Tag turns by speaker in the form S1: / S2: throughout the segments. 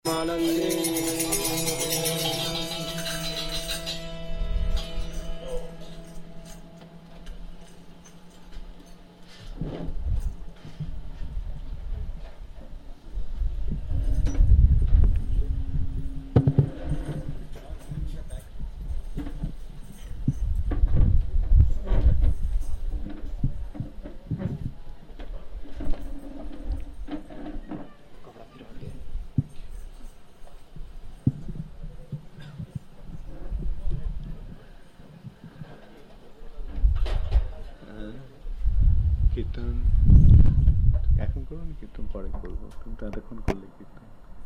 S1: কীর্তন এখন করুন, কীর্তন পরে করবো, কিন্তু এতক্ষণ করলে কীর্তন।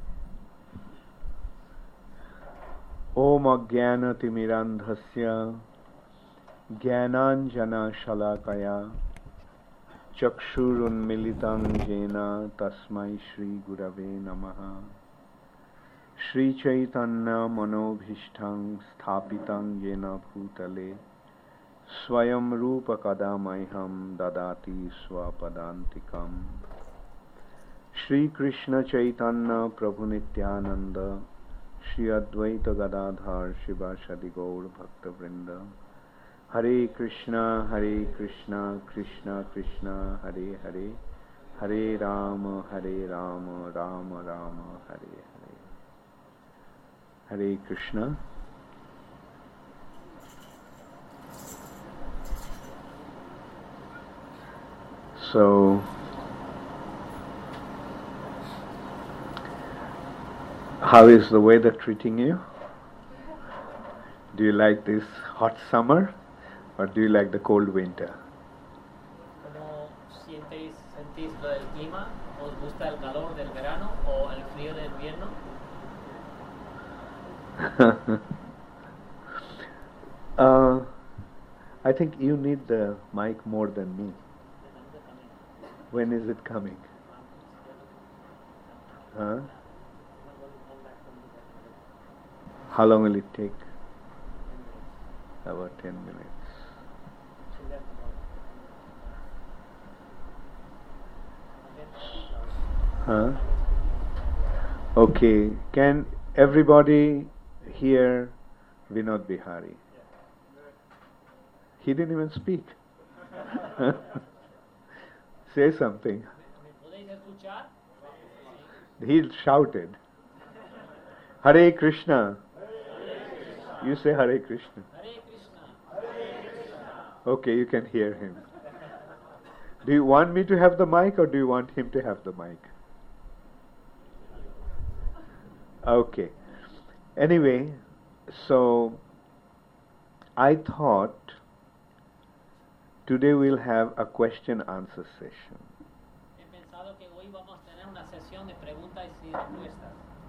S1: ওম অজ্ঞানতিমিরান্ধস্য জ্ঞানাঞ্জনশলাকয়া চক্ষুরুন্মিলিतं येन তস্मै শ্রীগুরবে নমঃ। শ্রীচৈতন্যমনোভীষ্টং স্থাপিतं येन ভূতলে स्वयं रूप कदा मह्यं ददाति स्वपदान्तिकं। श्री कृष्ण चैतन्य प्रभु नित्यानंद, श्री अद्वैत गदाधर शिवासादि गौर भक्तवृंद। हरे कृष्णा कृष्ण कृष्ण हरे हरे, हरे राम राम राम हरे हरे। हरे Krishna. So, how is the weather treating you? Do you like this hot summer or do you like the cold winter?
S2: ¿Cómo sentís lo del clima? ¿Os gusta el calor del verano o el frío del invierno?
S1: I think you need the mic more than me. When is it coming? Huh? How long will it take? About 10 minutes. Huh? Okay. Can everybody hear Vinod Bihari? He didn't even speak. Say something. He shouted. Hare Krishna. You say Hare Krishna. Okay, you can hear him. Do you want me to have the mic or do you want him to have the mic? Okay. Anyway, so I thought today we'll have a question answer session.
S2: He pensado que hoy vamos a tener una sesión de preguntas y respuestas.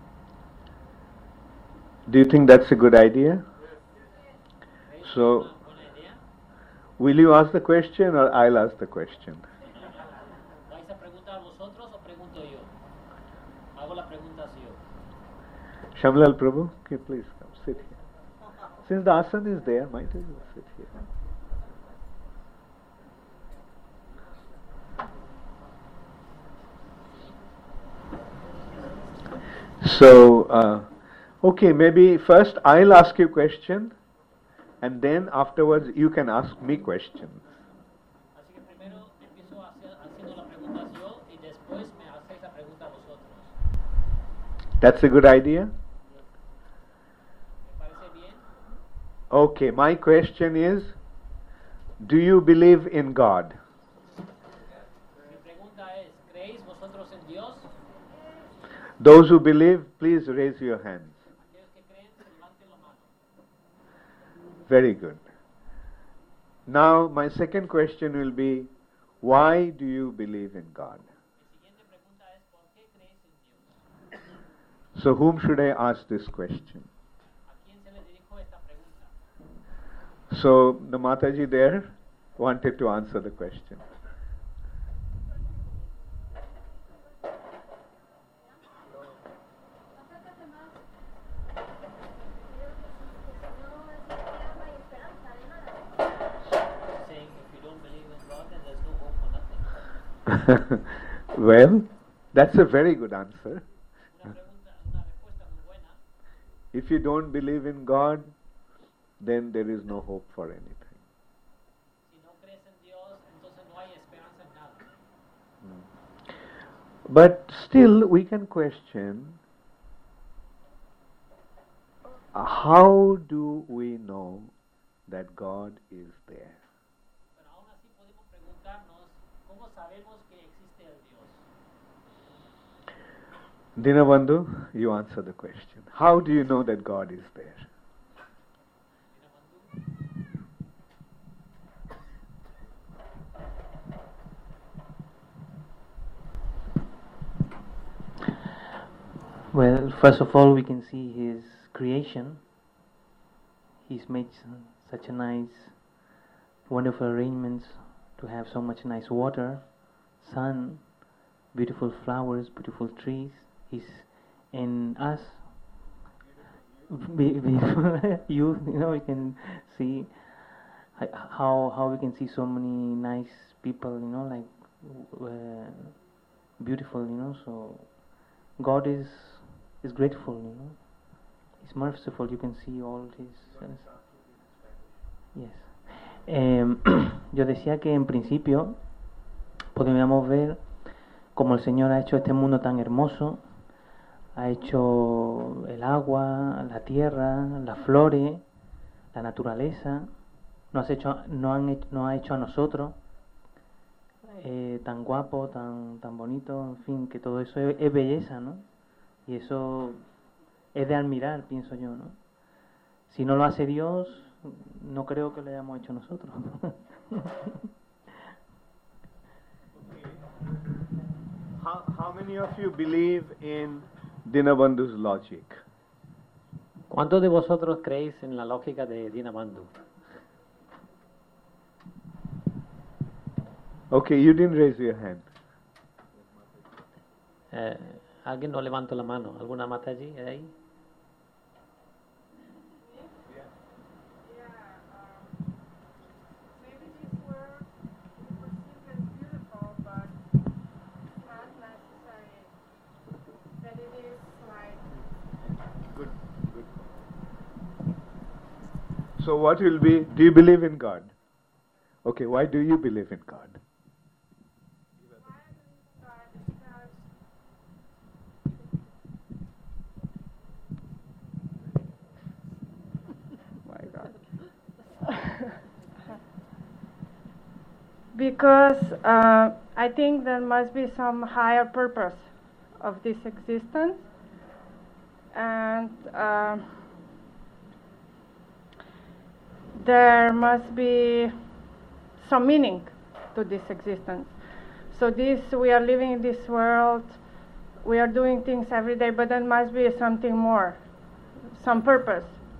S1: Do you think that's a good idea? So, will you ask the question or I'll ask the question?
S2: ¿Vais a preguntar vosotros o pregunto yo? Hago las preguntas yo.
S1: Shamlal Prabhu, okay, please come sit here. Since the asana is there, might as well sit here. So, okay, maybe first I'll ask you a question and then afterwards you can ask me questions.
S2: Así que primero empiezo haciendo las preguntas yo y después me hacéis la pregunta vosotros.
S1: That's a good idea?
S2: ¿Me parece bien?
S1: Okay, my question is, do you believe in God?
S2: Mi pregunta es, ¿creéis vosotros en Dios?
S1: Those who believe, please raise your hands.
S2: Aquellos que creen, levanten la mano.
S1: Very good. Now, my second question will be, why do you believe in God?
S2: Mi siguiente pregunta es, ¿por qué creéis en Dios?
S1: So, whom should I ask this question?
S2: ¿A quién se le dirijo esta pregunta?
S1: So, the Mataji there wanted to answer the question.
S2: Saying if you don't believe in God, then there's no hope for nothing.
S1: Well, that's a very good answer.
S2: Una respuesta
S1: If you don't believe in God, then there is no hope for anything.
S2: Si no crees en Dios, entonces no hay esperanza en nada.
S1: But still, we can question, how do we know that God is there?
S2: Pero aún así podemos preguntarnos, ¿cómo sabemos que existe el Dios?
S1: Dinabandhu, you answer the question. How do you know that God is there?
S3: Well, first of all, we can see His creation. He's made such a nice, wonderful arrangements to have so much nice water, sun, beautiful flowers, beautiful trees. He's in us. You know, we can see how we can see so many nice people, you know, like beautiful, you know. So God is grateful, you know. He's merciful. You can see all His. Yes. Yo decía que en principio podríamos ver cómo el Señor ha hecho este mundo tan hermoso. Ha hecho el agua, la tierra, las flores, la naturaleza. Nos ha hecho a nosotros tan guapo, tan bonito, en fin, que todo eso es belleza, ¿no? Y eso es de admirar, pienso yo, ¿no? Si no lo hace Dios, no creo que lo hayamos hecho nosotros.
S1: How many of you believe in Dinabandhu's logic?
S2: ¿Cuántos de vosotros creéis en la lógica de Dinabandhu?
S1: Okay, you didn't raise your hand.
S2: ¿Alguien no levantó la mano? ¿Alguna mata allí? ¿Ahí?
S4: Maybe this world we perceive as beautiful, but it's not necessary that it is like.
S1: Good. So what will be, do you believe in God? Okay, why do you believe in God?
S4: Why I believe in God is because
S1: My God.
S4: because I think there must be some higher purpose of this existence, and there must be some meaning to this existence. So we are living in this world, we are doing things every day, but there must be something more, some purpose.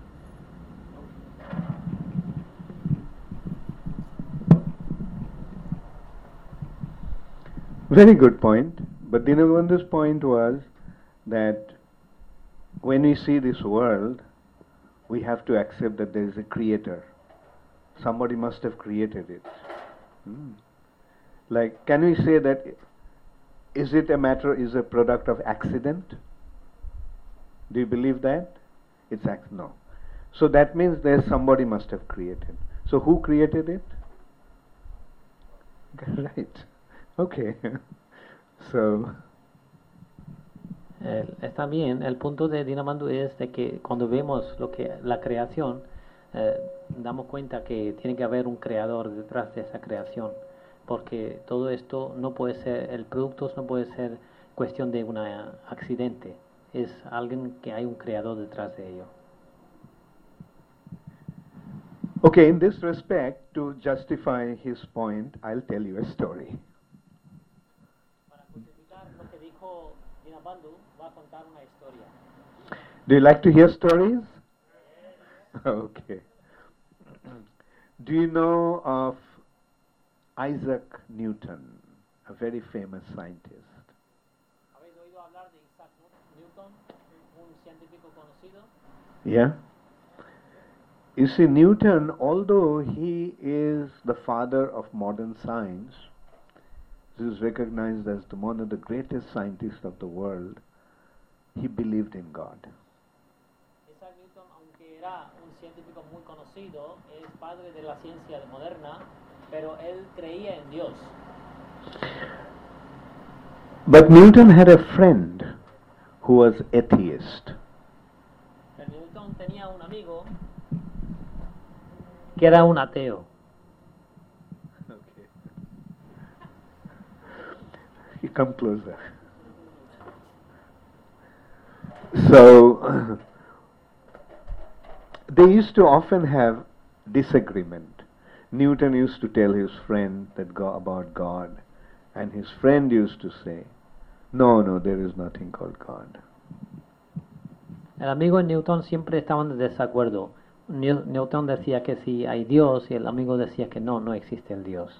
S1: Very good point. But Dinabandhu's point was that when we see this world, we have to accept that there is a creator. Somebody must have created it. Like, can we say that is it a product of accident? Do you believe that? No. So that means there's somebody must have created. So who created it? Right. Okay. So.
S2: Está bien. El punto de Dinabandhu es de que cuando vemos la creación, damos cuenta que tiene que haber un creador detrás de esa creación, porque todo esto no puede ser, el producto no puede ser cuestión de un accidente, es alguien que hay un creador detrás de ello.
S1: Okay, in this respect, to justify his point, I'll tell you a story.
S2: Para justificar lo que dijo Dinabandhu, va a contar una historia.
S1: Do you like to hear stories? Okay. Do you know of Isaac Newton, a very famous scientist?
S2: ¿Habéis oído hablar de Isaac Newton, un científico conocido?
S1: Yeah. You see, Newton, although he is the father of modern science, he is recognized as one of the greatest scientists of the world, he believed in God.
S2: Isaac Newton, aunque era un científico muy conocido, es padre de la ciencia moderna, pero él creía en Dios.
S1: But Newton had a friend who was atheist.
S2: Pero Newton tenía un amigo que era un ateo.
S1: Okay. You come closer. So, they used to often have disagreement. Newton used to tell his friend about God, and his friend used to say, no, there is nothing called God.
S2: El amigo y Newton siempre estaban en desacuerdo. Newton decía que sí hay Dios y el amigo decía que no existe el Dios.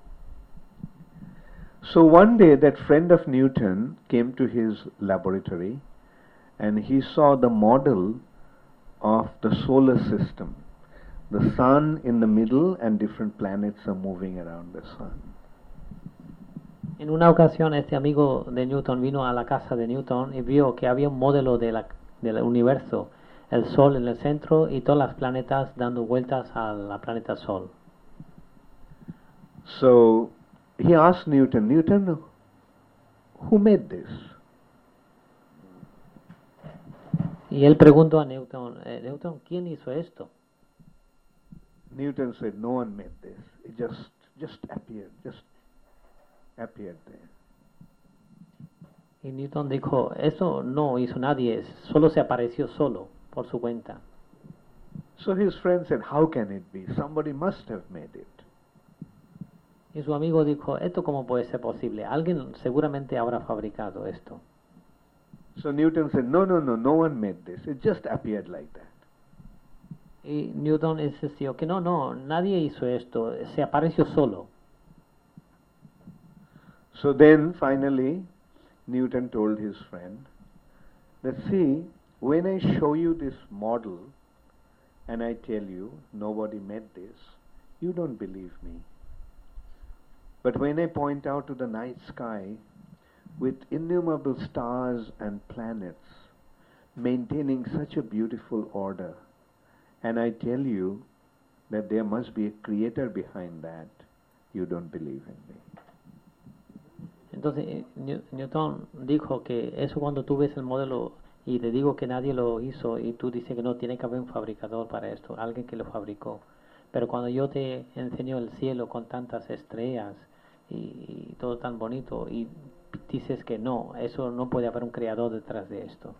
S1: So one day that friend of Newton came to his laboratory and he saw the model of the solar system. The sun in the middle and different planets are moving around the sun.
S2: En una ocasión este amigo de Newton vino a la casa de Newton y vio que había un modelo del universo, el Sol en el centro y todas las planetas dando vueltas al planeta Sol.
S1: So he asked Newton, who made this?
S2: Y él preguntó a Newton, Newton, ¿quién hizo esto?
S1: Newton said, no one made this. It just appeared there.
S2: Y Newton dijo, eso no hizo nadie, solo se apareció solo, por su cuenta.
S1: So his friend said, how can it be? Somebody must have made it.
S2: Y su amigo dijo, ¿esto cómo puede ser posible? Alguien seguramente habrá fabricado esto.
S1: So Newton said, no one made this. It just appeared like that.
S2: Y Newton insistió que no, nadie hizo esto, se apareció solo.
S1: So then finally Newton told his friend that, see, when I show you this model and I tell you nobody made this, you don't believe me. But when I point out to the night sky with innumerable stars and planets maintaining such a beautiful order, and I tell you that there must be a creator behind that, you don't believe in me.
S2: Entonces Newton dijo que eso cuando tú ves el modelo y te digo que nadie lo hizo y tú dices que no, tiene que haber un fabricador para esto, alguien que lo fabricó. Pero cuando yo te enseño el cielo con tantas estrellas y todo tan bonito y dices que no, eso no puede haber un creador detrás de esto.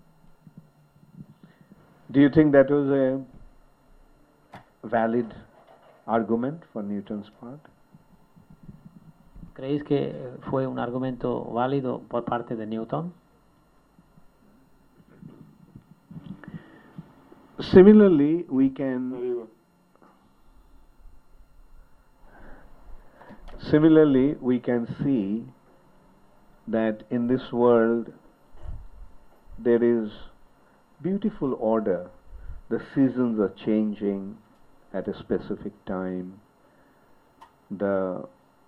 S1: Do you think that was a valid argument for Newton's part?
S2: ¿Creéis que fue un argumento válido por parte de Newton?
S1: Similarly, we can see that in this world there is beautiful order. The seasons are changing at a specific time. The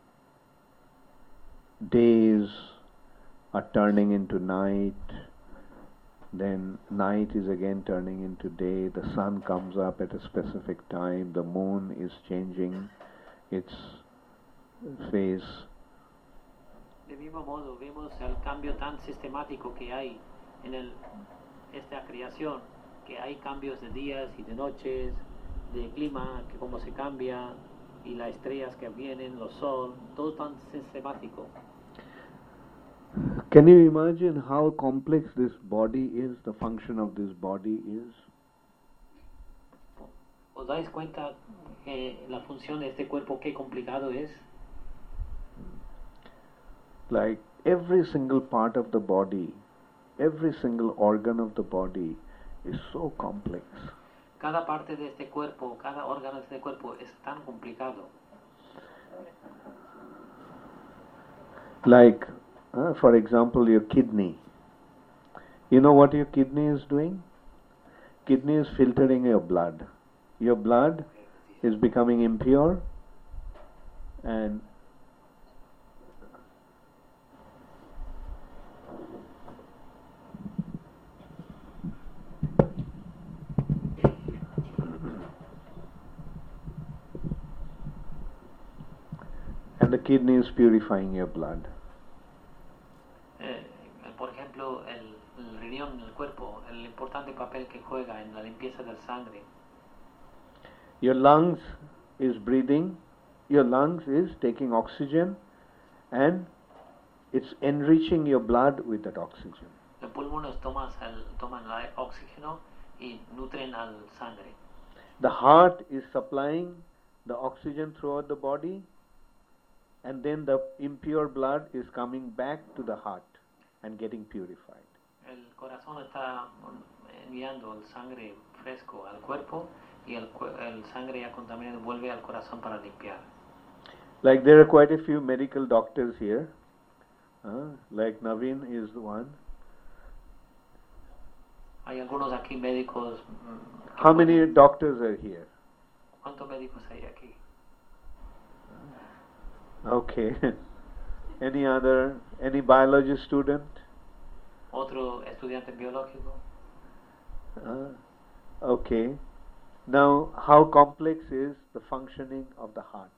S1: days are turning into night. Then night is again turning into day. The sun comes up at a specific time. The moon is changing its phase.
S2: De mismo modo, vemos el cambio tan sistemático que hay en esta creación, que hay cambios de días y de noches, de clima, que cómo se cambia, y las estrellas que vienen, los sol, todo tan sistemático.
S1: Can you imagine how complex this body is, the function of this body is?
S2: ¿Os dais cuenta que la función de este cuerpo qué complicado es?
S1: Like every single part of the body, every single organ of the body is so complex.
S2: Cada parte de este cuerpo, cada órgano de este cuerpo es tan complicado.
S1: Like, for example, your kidney. You know what your kidney is doing? Kidney is filtering your blood. Your blood is becoming impure and kidney is purifying your blood.
S2: Por ejemplo, el riñón en el cuerpo, el importante papel que juega en la limpieza del sangre.
S1: Your lungs is breathing, your lungs is taking oxygen and it's enriching your blood with that oxygen.
S2: Los pulmones toman el oxígeno y nutren al sangre.
S1: The heart is supplying the oxygen throughout the body, and then the impure blood is coming back to the heart and getting purified.
S2: El corazón está enviando el sangre fresco al cuerpo y el sangre ya contaminada vuelve al corazón para limpiar.
S1: Like there are quite a few medical doctors here, like Naveen is the one.
S2: Hay algunos aquí médicos.
S1: How many doctors are here?
S2: ¿Cuántos médicos hay aquí?
S1: Okay. Any biology student?
S2: Otro estudiante biológico.
S1: Okay. Now, how complex is the functioning of the heart?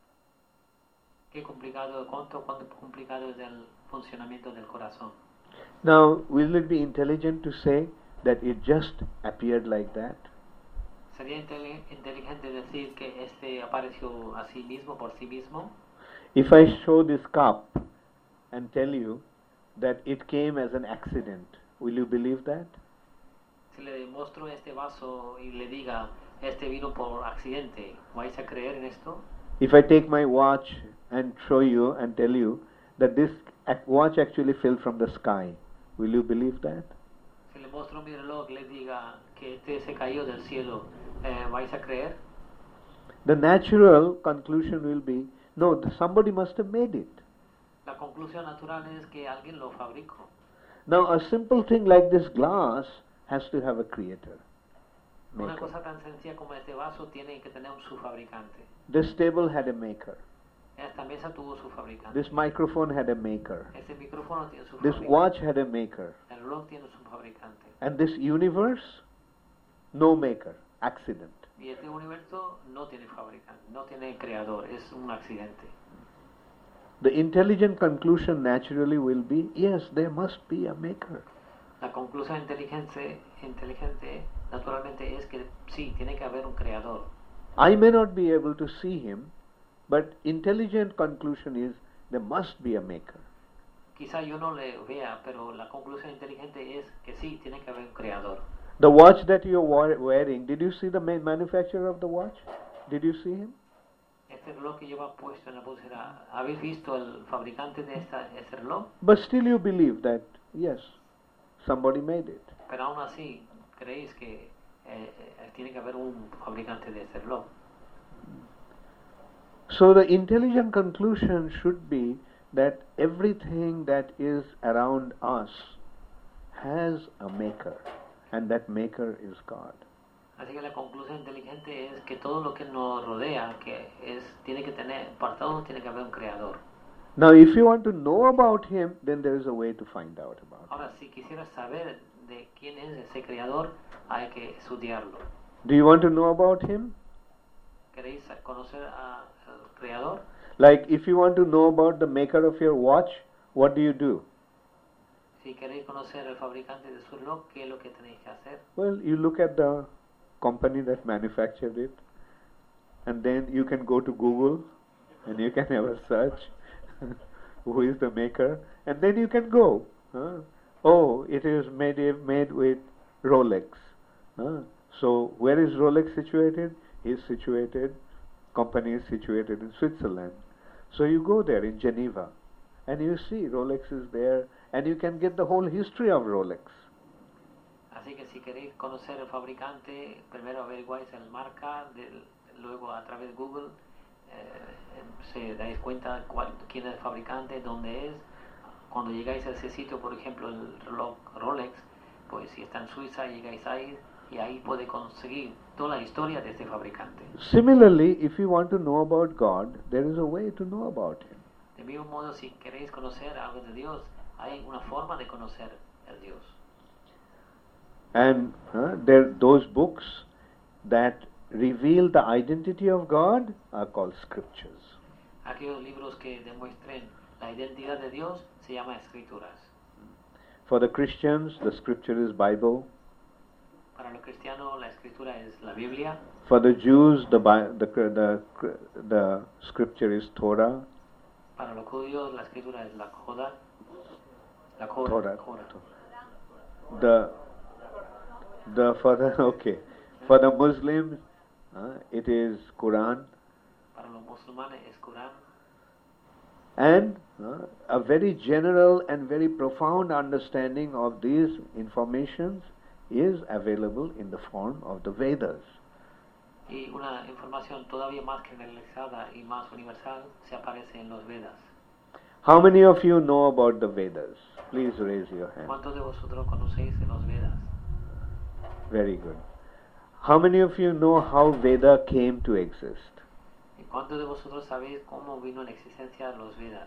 S2: ¿Cuánto complicado es el funcionamiento del corazón?
S1: Now, will it be intelligent to say that it just appeared like that?
S2: ¿Sería inteligente decir que este apareció a sí mismo por sí mismo?
S1: If I show this cup and tell you that it came as an accident, will you believe that?
S2: Si le muestro este vaso y le diga, este vino por accidente, ¿vais a creer en esto?
S1: If I take my watch and show you and tell you that this watch actually fell from the sky, will you believe that?
S2: Si le muestro mi reloj y le diga que este se cayó del cielo, ¿vais a creer?
S1: The natural conclusion will be, no, somebody must have made it.
S2: La conclusión natural es que alguien lo fabricó.
S1: Now, a simple thing like this glass has to have a creator.
S2: Una
S1: Maker.
S2: cosa tan sencilla como este vaso tiene que tener su fabricante.
S1: This table had a maker.
S2: Esta mesa tuvo su fabricante.
S1: This microphone had a maker.
S2: Este micrófono tiene su
S1: This
S2: fabricante.
S1: watch had a maker.
S2: El reloj tiene su fabricante.
S1: And this universe, no maker, accident.
S2: Y este universo no tiene fabricante, no tiene creador, es un accidente.
S1: The intelligent conclusion naturally will be, yes, there must be a maker.
S2: La conclusión inteligente naturalmente es que sí, tiene que haber un creador.
S1: I may not be able to see him, but intelligent conclusion is there must be a maker.
S2: Quizá yo no le vea, pero la conclusión inteligente es que sí, tiene que haber un creador.
S1: The watch that you're wearing, did you see the manufacturer of the watch? Did you see him?
S2: Este reloj que lleva puesto en la pulsera, ¿habéis visto el fabricante de este reloj?
S1: But still you believe that, yes, somebody made it.
S2: Pero aún así, creéis que tiene que haber un fabricante de este reloj.
S1: So the intelligent conclusion should be that everything that is around us has a maker, and that maker is God.
S2: Así que la conclusión inteligente es que todo lo que nos rodea, tiene que tener, para todo tiene que haber un creador.
S1: Now, if you want to know about him, then there is a way to find out about him.
S2: Ahora, si quisieras saber de quién es ese creador, hay que estudiarlo.
S1: Do you want to know about him?
S2: ¿Queréis conocer al creador?
S1: Like, if you want to know about the maker of your watch, what do you do?
S2: Si queréis conocer al fabricante de su reloj, ¿qué es lo que tenéis que hacer?
S1: Well, you look at the company that manufactured it, and then you can go to Google, and you can have a search, who is the maker, and then you can go. Oh, it is made with Rolex. So, where is Rolex situated? Company is situated in Switzerland. So you go there in Geneva, and you see Rolex is there, and you can get the whole history of Rolex.
S2: Así que si queréis conocer el fabricante, primero averiguáis el marca, luego a través de Google se dais cuenta quién es el fabricante, dónde es. Cuando llegáis a ese sitio, por ejemplo el reloj Rolex, pues si está en Suiza llegáis ahí y ahí puede conseguir toda la historia de este fabricante.
S1: Similarly, if you want to know about God, there is a way to know about Him.
S2: De mismo modo, si queréis conocer algo de Dios, hay una forma de conocer el Dios.
S1: And those books that reveal the identity of God are called scriptures.
S2: Aquellos libros que demuestren la identidad de Dios se llaman escrituras.
S1: For the Christians, the scripture is Bible.
S2: Para los cristianos la escritura es la Biblia.
S1: For the Jews, the scripture is Torah.
S2: Para los judíos la escritura es la Torah.
S1: Torah. For the Muslims, it is Quran.
S2: Para los musulmanes es Corán.
S1: And a very general and very profound understanding of these informations is available in the form of the Vedas.
S2: Y una información todavía más generalizada y más universal se aparece en los Vedas.
S1: How many of you know about the Vedas? Please raise your hand.
S2: ¿Cuántos de vosotros conocéis de los Vedas?
S1: Very good. How many of you know how Veda came to exist?
S2: ¿Y cuántos de vosotros sabéis cómo vino en existencia los Vedas?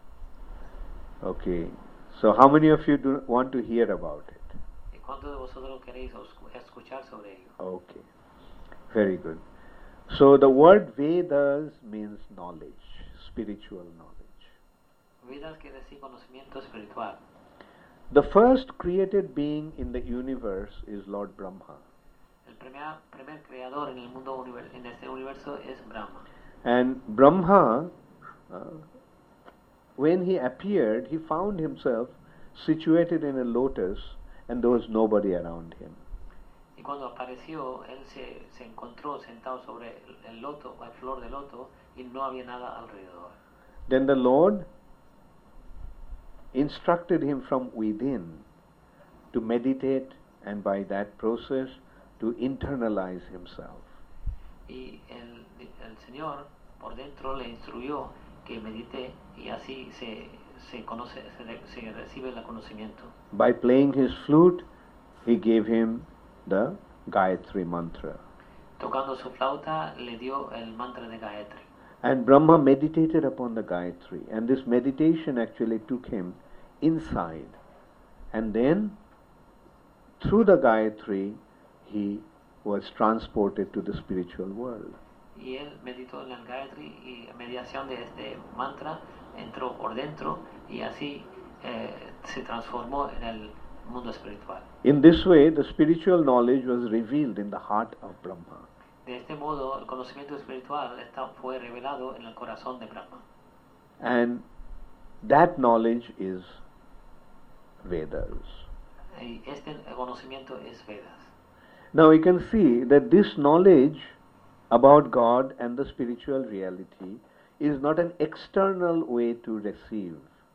S1: Okay. So how many of you want to hear about it?
S2: ¿Y cuántos de vosotros queréis escuchar sobre ello?
S1: Okay. Very good. So the word Vedas means knowledge, spiritual knowledge.
S2: Vedas quiere decir conocimiento espiritual.
S1: The first created being in the universe is Lord Brahma.
S2: El primer creador en el mundo en este universo es Brahma.
S1: And Brahma, when he appeared, he found himself situated in a lotus and there was nobody around him.
S2: Y cuando apareció, él se encontró sentado sobre el loto, la flor de loto, y no había nada alrededor.
S1: Then the Lord instructed him from within to meditate and by that process to internalize himself.
S2: Y el Señor por dentro le instruyó que medite y así se recibe el conocimiento.
S1: By playing his flute, he gave him the Gayatri mantra.
S2: Tocando su flauta le dio el mantra de Gayatri.
S1: And Brahma meditated upon the Gayatri, and this meditation actually took him inside. And then, through the Gayatri, he was transported to the spiritual world.
S2: Y él meditó en el Gayatri y en mediación de este mantra entró por dentro y así se transformó en el mundo espiritual.
S1: In this way, the spiritual knowledge was revealed in the heart of Brahma.
S2: De este modo, el conocimiento espiritual fue revelado en el corazón de Brahma.
S1: And that knowledge is Vedas.
S2: Y este conocimiento es Vedas.
S1: Now you can see that this knowledge about God and the spiritual reality is not an external way to receive.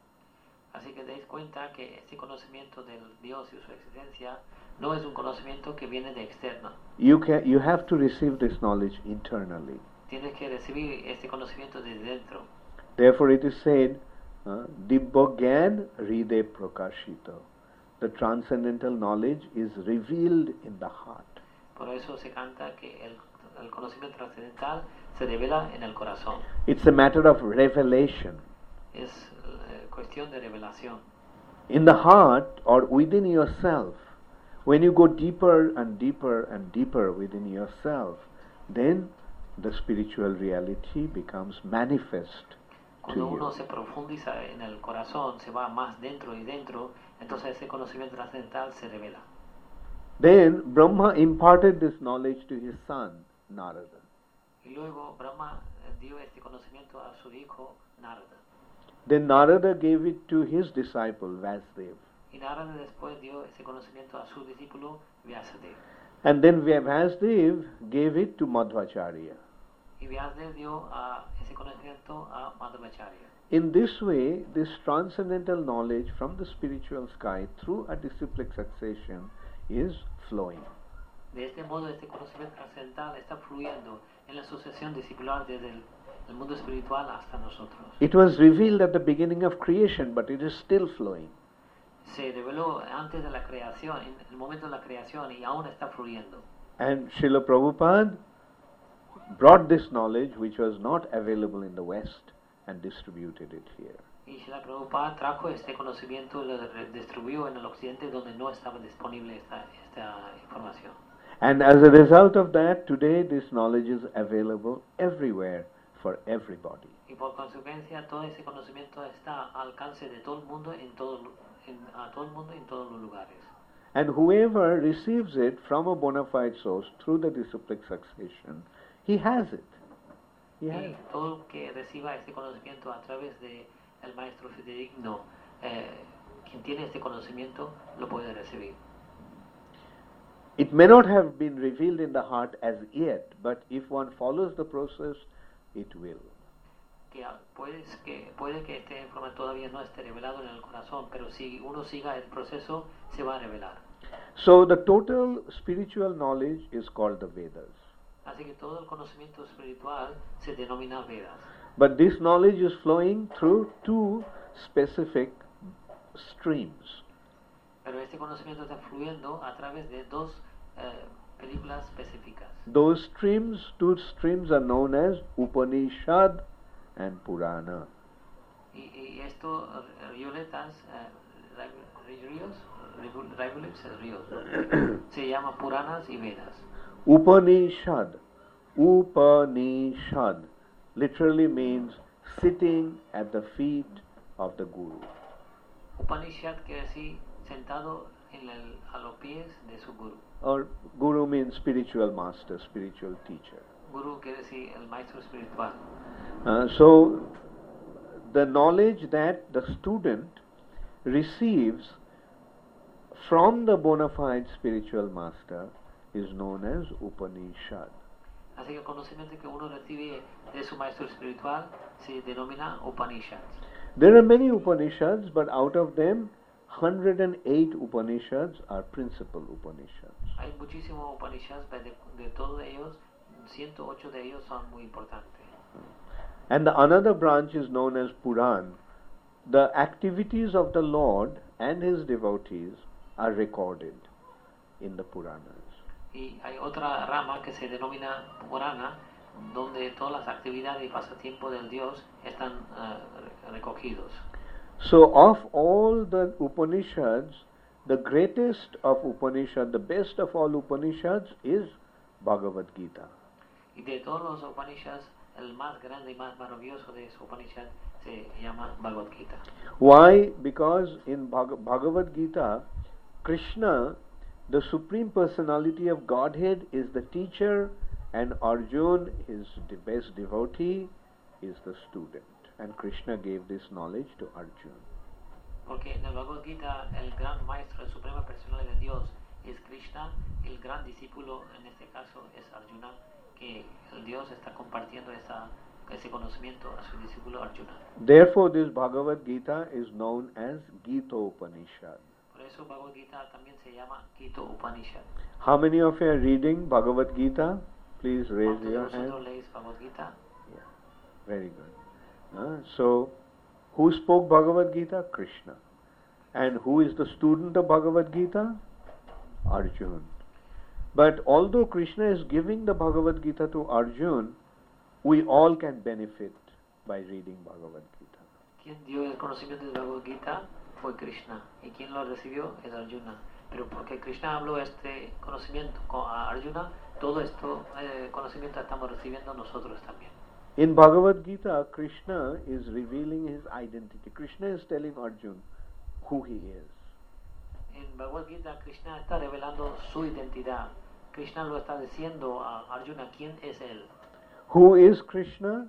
S2: Así que dais cuenta que este conocimiento del Dios y su existencia no es un conocimiento que viene de externo.
S1: You have to receive this knowledge internally.
S2: Tienes que recibir este conocimiento desde dentro.
S1: Therefore it is said, Dibbo Gyan Hriday Prakashito. The transcendental knowledge is revealed in the heart.
S2: Por eso se canta que el conocimiento trascendental se revela en el corazón.
S1: It's a matter of revelation.
S2: Es cuestión de revelación.
S1: In the heart or within yourself, when you go deeper and deeper and deeper within yourself, then the spiritual reality becomes manifest to
S2: Cuando uno
S1: you.
S2: se profundiza en el corazón, se va más dentro y dentro, entonces ese conocimiento trascendental se revela.
S1: Then Brahma imparted this knowledge to his son, Narada.
S2: Y luego Brahma dio este conocimiento a su hijo Narada.
S1: Then Narada gave it to his disciple, Vasudev.
S2: Y Narada después dio ese conocimiento a su discípulo Vyasadeva.
S1: And then Vasudev gave it to Madhvacharya.
S2: Y Vyasadeva dio ese conocimiento a Madhvacharya.
S1: In this way, this transcendental knowledge from the spiritual sky through a disciplic succession is flowing.
S2: De este modo, este conocimiento trascendental está fluyendo en la sucesión discipular desde el mundo espiritual hasta nosotros.
S1: It was revealed at the beginning of creation, but it is still flowing.
S2: Se reveló antes de la creación, en el momento de la creación, y aún está fluyendo.
S1: And Srila Prabhupada brought this knowledge, which was not available in the West, and distributed it here.
S2: Y Srila Prabhupada trajo este conocimiento y lo distribuyó en el occidente donde no estaba disponible esta información.
S1: And as a result of that, today this knowledge is available everywhere for everybody.
S2: Y por consecuencia todo ese conocimiento está al alcance de todo el mundo a todo el mundo en todos los lugares.
S1: And whoever receives it from a bona fide source through the disciplic succession, he has it. He has
S2: Y
S1: it.
S2: todo el que reciba este conocimiento a través de el maestro fidedigno, quien tiene este conocimiento lo puede recibir.
S1: It may not have been revealed in the heart as yet, but if one follows the process, it will.
S2: Puede que esta información todavía no esté revelado en el corazón, pero si uno siga el proceso se va a revelar.
S1: So the total spiritual knowledge is called the Vedas.
S2: Así que todo el conocimiento espiritual se denomina Vedas.
S1: But this knowledge is flowing through two specific streams.
S2: Pero este conocimiento está fluyendo a través de dos películas específicas.
S1: Those streams, two streams are known as Upanishad and Purana.
S2: Y estos rivulets, ríos, se llaman Puranas y Vedas.
S1: Upanishad literally means sitting at the feet of the Guru.
S2: Upanishad quiere decir sentado a los pies de su guru.
S1: Or Guru means spiritual master, spiritual teacher.
S2: Guru quiere decir el maestro espiritual.
S1: So the knowledge that the student receives from the bona fide spiritual master is known as Upanishad.
S2: Así que el conocimiento que uno recibe de su maestro espiritual se denomina Upanishads.
S1: There are many Upanishads, but out of them 108 Upanishads are principal Upanishads.
S2: Hay muchísimos Upanishads, pero de todos ellos, 108 de ellos son muy importantes.
S1: And the another branch is known as Puran. The activities of the Lord and his devotees are recorded in the Puranas.
S2: Y hay otra rama que se denomina Purana, donde todas las actividades y pasatiempos del Dios están recogidos.
S1: So of all the Upanishads, the greatest of Upanishads, the best of all Upanishads is Bhagavad Gita.
S2: Y de todos los Upanishads, el más grande y más maravilloso de esos Upanishads se llama Bhagavad Gita.
S1: Why? Because in Bhagavad Gita, Krishna, the Supreme Personality of Godhead, is the teacher, and Arjuna, his best devotee, is the student. And Krishna gave this knowledge to Arjuna.
S2: Porque en el Bhagavad Gita el gran maestro, el suprema personalidad de Dios es Krishna, el gran discípulo en este caso es Arjuna, que el Dios está compartiendo ese conocimiento a su discípulo Arjuna.
S1: Therefore, this Bhagavad Gita is known as Gita Upanishad.
S2: Por eso Bhagavad Gita también se llama Gita Upanishad.
S1: How many of you are reading Bhagavad Gita? Please raise
S2: ¿Cuántos de
S1: your
S2: vosotros
S1: hand.
S2: leéis Bhagavad Gita?
S1: Yeah, very good. So, who spoke Bhagavad Gita? Krishna. And who is the student of Bhagavad Gita? Arjuna. But although Krishna is giving the Bhagavad Gita to Arjuna, we all can benefit by reading Bhagavad Gita.
S2: Quien dio el conocimiento de Bhagavad Gita fue Krishna, y quien lo recibió es Arjuna. Pero porque Krishna habló este conocimiento a Arjuna, todo esto conocimiento estamos recibiendo nosotros también.
S1: In Bhagavad Gita, Krishna is revealing his identity. Krishna is telling Arjuna who he is.
S2: En Bhagavad Gita, Krishna está revelando su identidad. Krishna lo está diciendo a Arjuna quién es él.
S1: Who is Krishna?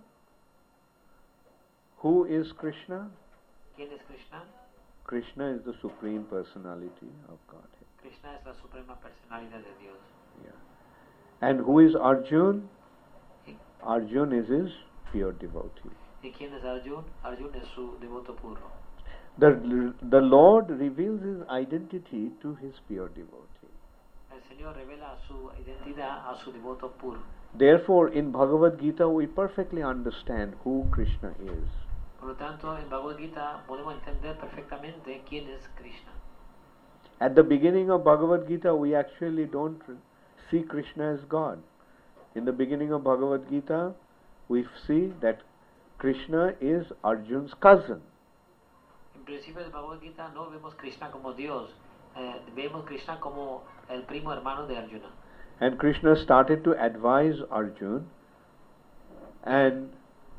S1: Who is Krishna?
S2: ¿Quién es Krishna?
S1: Krishna is the Supreme Personality of Godhead.
S2: Krishna es la suprema personalidad de Dios.
S1: Yeah. And who is Arjuna?
S2: ¿Y,
S1: Arjuna is his pure devotee.
S2: ¿Y quién es Arjuna? Arjuna es su devoto puro.
S1: The Lord reveals his identity to his pure devotee.
S2: El Señor revela su identidad a su devoto puro.
S1: Therefore, in Bhagavad Gita, we perfectly understand who Krishna is.
S2: Por lo tanto, en Bhagavad Gita podemos entender perfectamente quién es Krishna.
S1: At the beginning of Bhagavad Gita, we actually don't see Krishna as God. In the beginning of Bhagavad Gita, we see that Krishna is Arjuna's cousin.
S2: En principio del Bhagavad Gita no vemos Krishna como Dios, vemos Krishna como el primo hermano de Arjuna.
S1: And Krishna started to advise Arjuna, and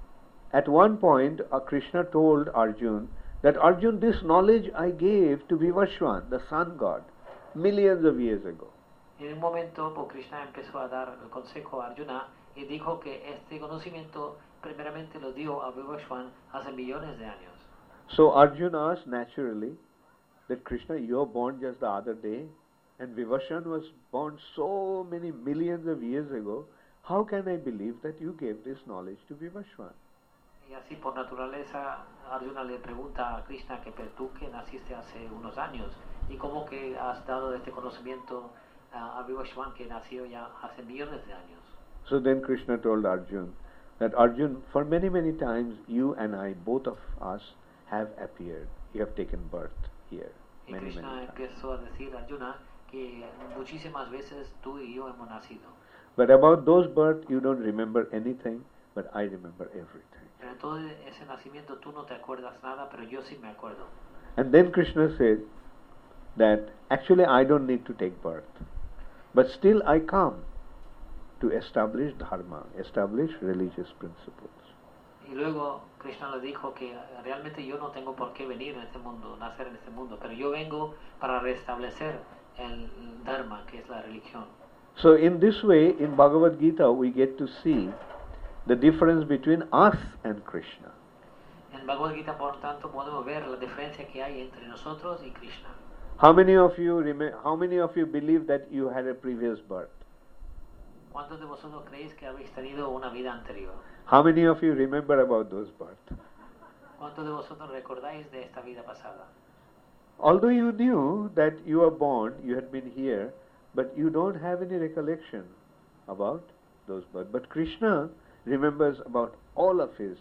S1: at one point, Krishna told Arjun that Arjun, this knowledge I gave to Vivashwan, the sun god, millions of years ago.
S2: En un momento, pues Krishna empezó a dar el consejo a Arjuna y dijo que este conocimiento primeramente lo dio a Vivashwan hace millones de años.
S1: So Arjuna asked naturally that Krishna, you were born just the other day, and Vivaswan was born so many millions of years ago. How can I believe that you gave this knowledge to Vivaswan?
S2: Y así por naturaleza Arjuna le pregunta a Krishna que pero tú que naciste hace unos años y cómo que has dado este conocimiento a Vivashwan que nació ya hace millones de años.
S1: So then Krishna told Arjun that Arjun, for many, many times you and I, both of us, have appeared. You have taken birth here.
S2: Y
S1: Many,
S2: Krishna
S1: many times.
S2: empezó a decir a Arjuna que muchísimas veces tú y yo hemos nacido.
S1: But about those births, you don't remember anything, but I remember everything.
S2: Pero en todo ese nacimiento tú no te acuerdas nada, pero yo sí me acuerdo.
S1: And then Krishna said that actually I don't need to take birth, but still I come to establish dharma, establish religious principles.
S2: Y luego Krishna le dijo que realmente yo no tengo por qué venir en este mundo, nacer en este mundo, pero yo vengo para restablecer el dharma, que es la religión.
S1: So in this way, in Bhagavad Gita, we get to see the difference between us and Krishna.
S2: En Bhagavad Gita, por tanto, podemos ver la diferencia que hay entre nosotros y Krishna.
S1: How many of you believe that you had a previous birth?
S2: ¿Cuántos de vosotros creéis que habéis tenido una vida anterior?
S1: How many of you remember about those births?
S2: ¿Cuántos de vosotros recordáis de esta vida pasada?
S1: Although you knew that you were born, you had been here, but you don't have any recollection about those births. But Krishna remembers about all of his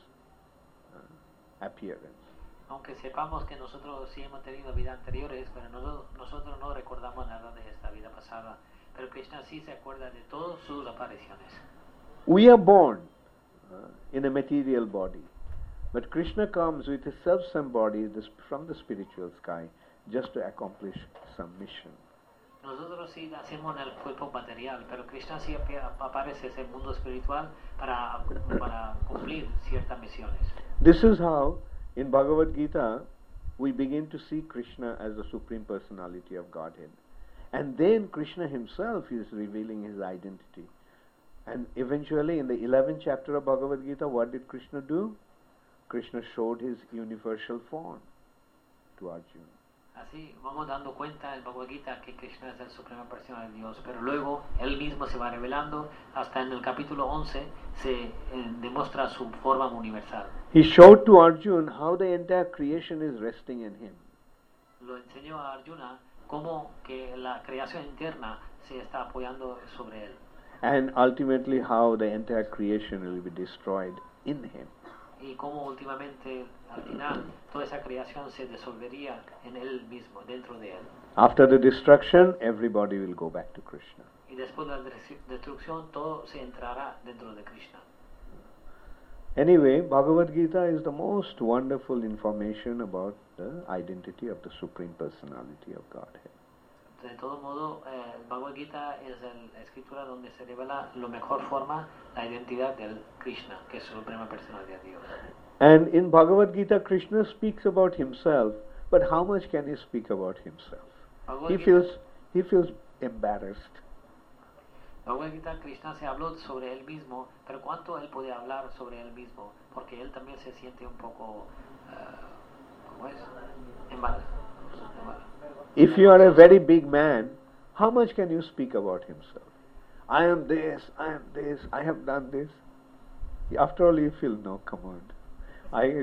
S1: appearance.
S2: Aunque sepamos que nosotros sí hemos tenido vidas anteriores, pero nosotros no recordamos nada de esta vida pasada. Pero Krishna sí se acuerda de todas sus apariciones.
S1: We are born in a material body, but Krishna comes with a self-same body from the spiritual sky just to accomplish some mission.
S2: Nosotros sí nacemos en el cuerpo material, pero Krishna sí aparece en el mundo espiritual para cumplir ciertas misiones.
S1: This is how, in Bhagavad Gita, we begin to see Krishna as the Supreme Personality of Godhead. And then Krishna himself is revealing his identity. And eventually, in the 11th chapter of Bhagavad Gita, what did Krishna do? Krishna showed his universal form to Arjuna.
S2: Así vamos dando cuenta en Bhagavad Gita que Krishna es el suprema persona de Dios, pero luego él mismo se va revelando, hasta en el capítulo 11 se demuestra su forma universal.
S1: He showed to Arjuna how the entire creation is resting in him.
S2: Lo enseñó a Arjuna cómo que la creación interna se está apoyando sobre él.
S1: And ultimately how the entire creation will be destroyed in him.
S2: Y cómo últimamente, al final, toda esa creación se disolvería en él mismo, dentro de él.
S1: After the destruction, everybody will go back to Krishna.
S2: Y después de la destrucción, todo se entrará dentro de Krishna.
S1: Anyway, Bhagavad Gita is the most wonderful information about the identity of the Supreme Personality of Godhead.
S2: De todo modo, Bhagavad Gita es la escritura donde se revela la mejor forma la identidad del Krishna, que es su suprema personalidad de Dios.
S1: And in Bhagavad Gita, Krishna speaks about himself, but how much can he speak about himself? He feels embarrassed.
S2: Bhagavad Gita, Krishna se habló sobre él mismo, pero ¿cuánto él puede hablar sobre él mismo? Porque él también se siente un poco, ¿cómo es? Embarrassado.
S1: If you are a very big man, how much can you speak about himself? I am this, I have done this. After all, you feel, no, come on. I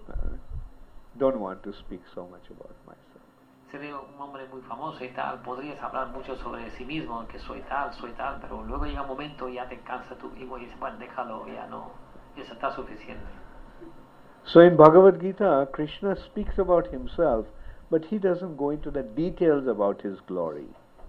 S1: don't want to speak so much about myself.
S2: Sería un hombre muy famoso y tal, podrías hablar mucho sobre sí mismo, que soy tal, pero luego llega un momento y ya te cansa tú y dices, bueno, déjalo, ya no, eso está suficiente.
S1: So in Bhagavad Gita, Krishna speaks about himself, but he doesn't go into the details about his glory.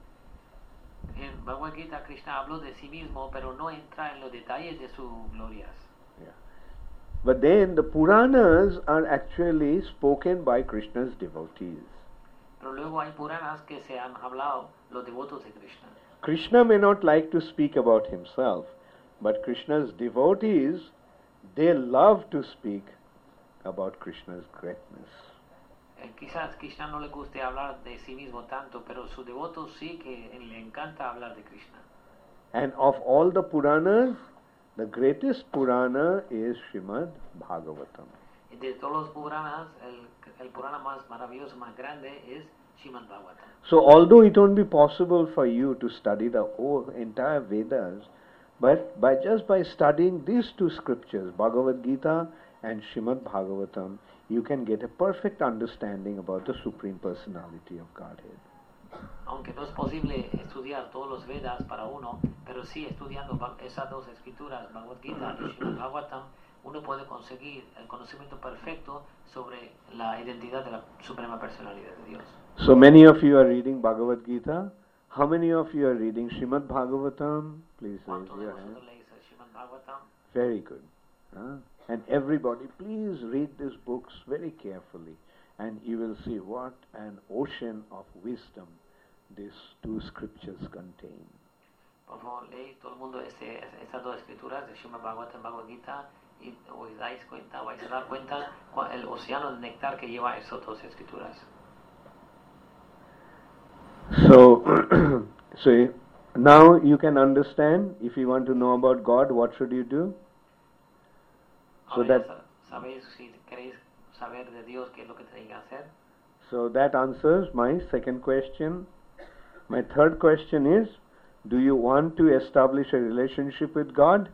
S2: En Bhagavad Gita, Krishna habló de sí mismo, pero no entra en los detalles de sus glorias.
S1: Yeah. But then the Puranas are actually spoken by Krishna's devotees.
S2: Pero luego hay Puranas que se han hablado los devotos de Krishna.
S1: Krishna may not like to speak about himself, but Krishna's devotees they love to speak about Krishna's greatness.
S2: Quizás Krishna no le guste hablar de sí mismo tanto, pero sus devotos sí que le encanta hablar de Krishna.
S1: And of all the Puranas, the greatest Purana is Srimad Bhagavatam.
S2: Y de todos los Puranas, el Purana más maravilloso, más grande es Srimad Bhagavatam.
S1: So although it won't be possible for you to study the whole entire Vedas, but just by studying these two scriptures, Bhagavad Gita and Srimad Bhagavatam, you can get a perfect understanding about the Supreme Personality of Godhead.
S2: Aunque no es posible estudiar todos los Vedas para uno, pero sí estudiando esas dos escrituras, Bhagavad Gita y Srimad Bhagavatam, uno puede conseguir el conocimiento perfecto sobre la identidad de la Suprema Personalidad de Dios.
S1: So many of you are reading Bhagavad Gita. How many of you are reading Srimad Bhagavatam? Please raise
S2: ¿Cuántos de
S1: your hand.
S2: vosotros leéis el Srimad Bhagavatam?
S1: Very good. And everybody, please read these books very carefully, and you will see what an ocean of wisdom these two scriptures contain.
S2: Por favor, leéis todo el mundo estas dos escrituras de Srimad Bhagavatam y Bhagavad Gita y os dais cuenta, vais a dar cuenta el océano de néctar que lleva esas dos escrituras.
S1: So, so now you can understand, if you want to know about God, what should you do? So
S2: Ahora
S1: that,
S2: ya sabéis, si queréis saber de Dios, qué es lo que tenéis que hacer.
S1: so that answers my second question. My third question is, do you want to establish a relationship with God?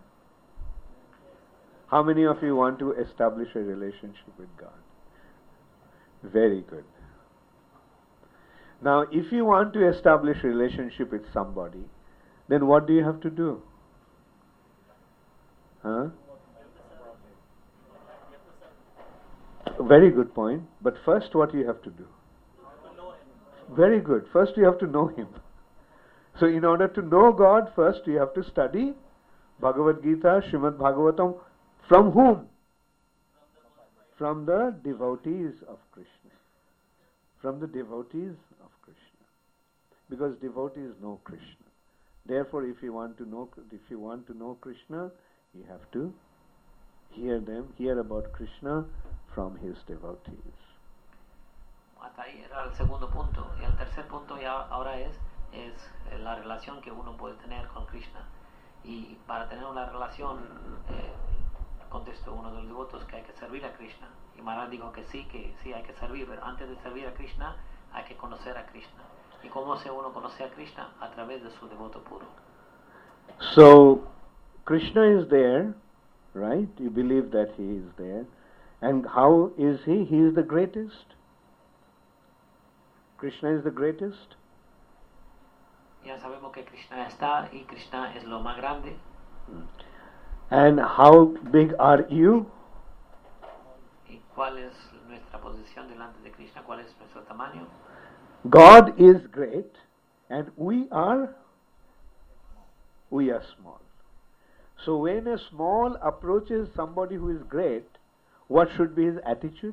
S1: How many of you want to establish a relationship with God? Very good. Now, if you want to establish a relationship with somebody, then what do you have to do? Huh? Very good point. But first, what you have to do? Very good. First, you have to know Him. So, in order to know God, first you have to study Bhagavad Gita, Srimad Bhagavatam. From whom? From the devotees of Krishna. From the devotees of Krishna. Because devotees know Krishna. Therefore, if you want to know Krishna, you have to hear about Krishna from his devotees.
S2: Hasta ahí era el segundo punto. Y el tercer punto ya ahora es la relación que uno puede tener con Krishna. Y para tener una relación, contestó uno de los devotos que hay que servir a Krishna. Y Maharaj dijo que sí hay que servir, pero antes de servir a Krishna hay que conocer a Krishna. ¿Y cómo se uno conoce a Krishna? A través de su devoto puro.
S1: So, Krishna is there, right? You believe that he is there. And how is he? He is the greatest. Krishna is the greatest.
S2: Ya sabemos que Krishna está y Krishna es lo más grande.
S1: And how big are you?
S2: ¿Y cuál es nuestra posición delante de Krishna? ¿Cuál es nuestro tamaño?
S1: God is great and we are small. So when a small approaches somebody who is great, what should be his attitude?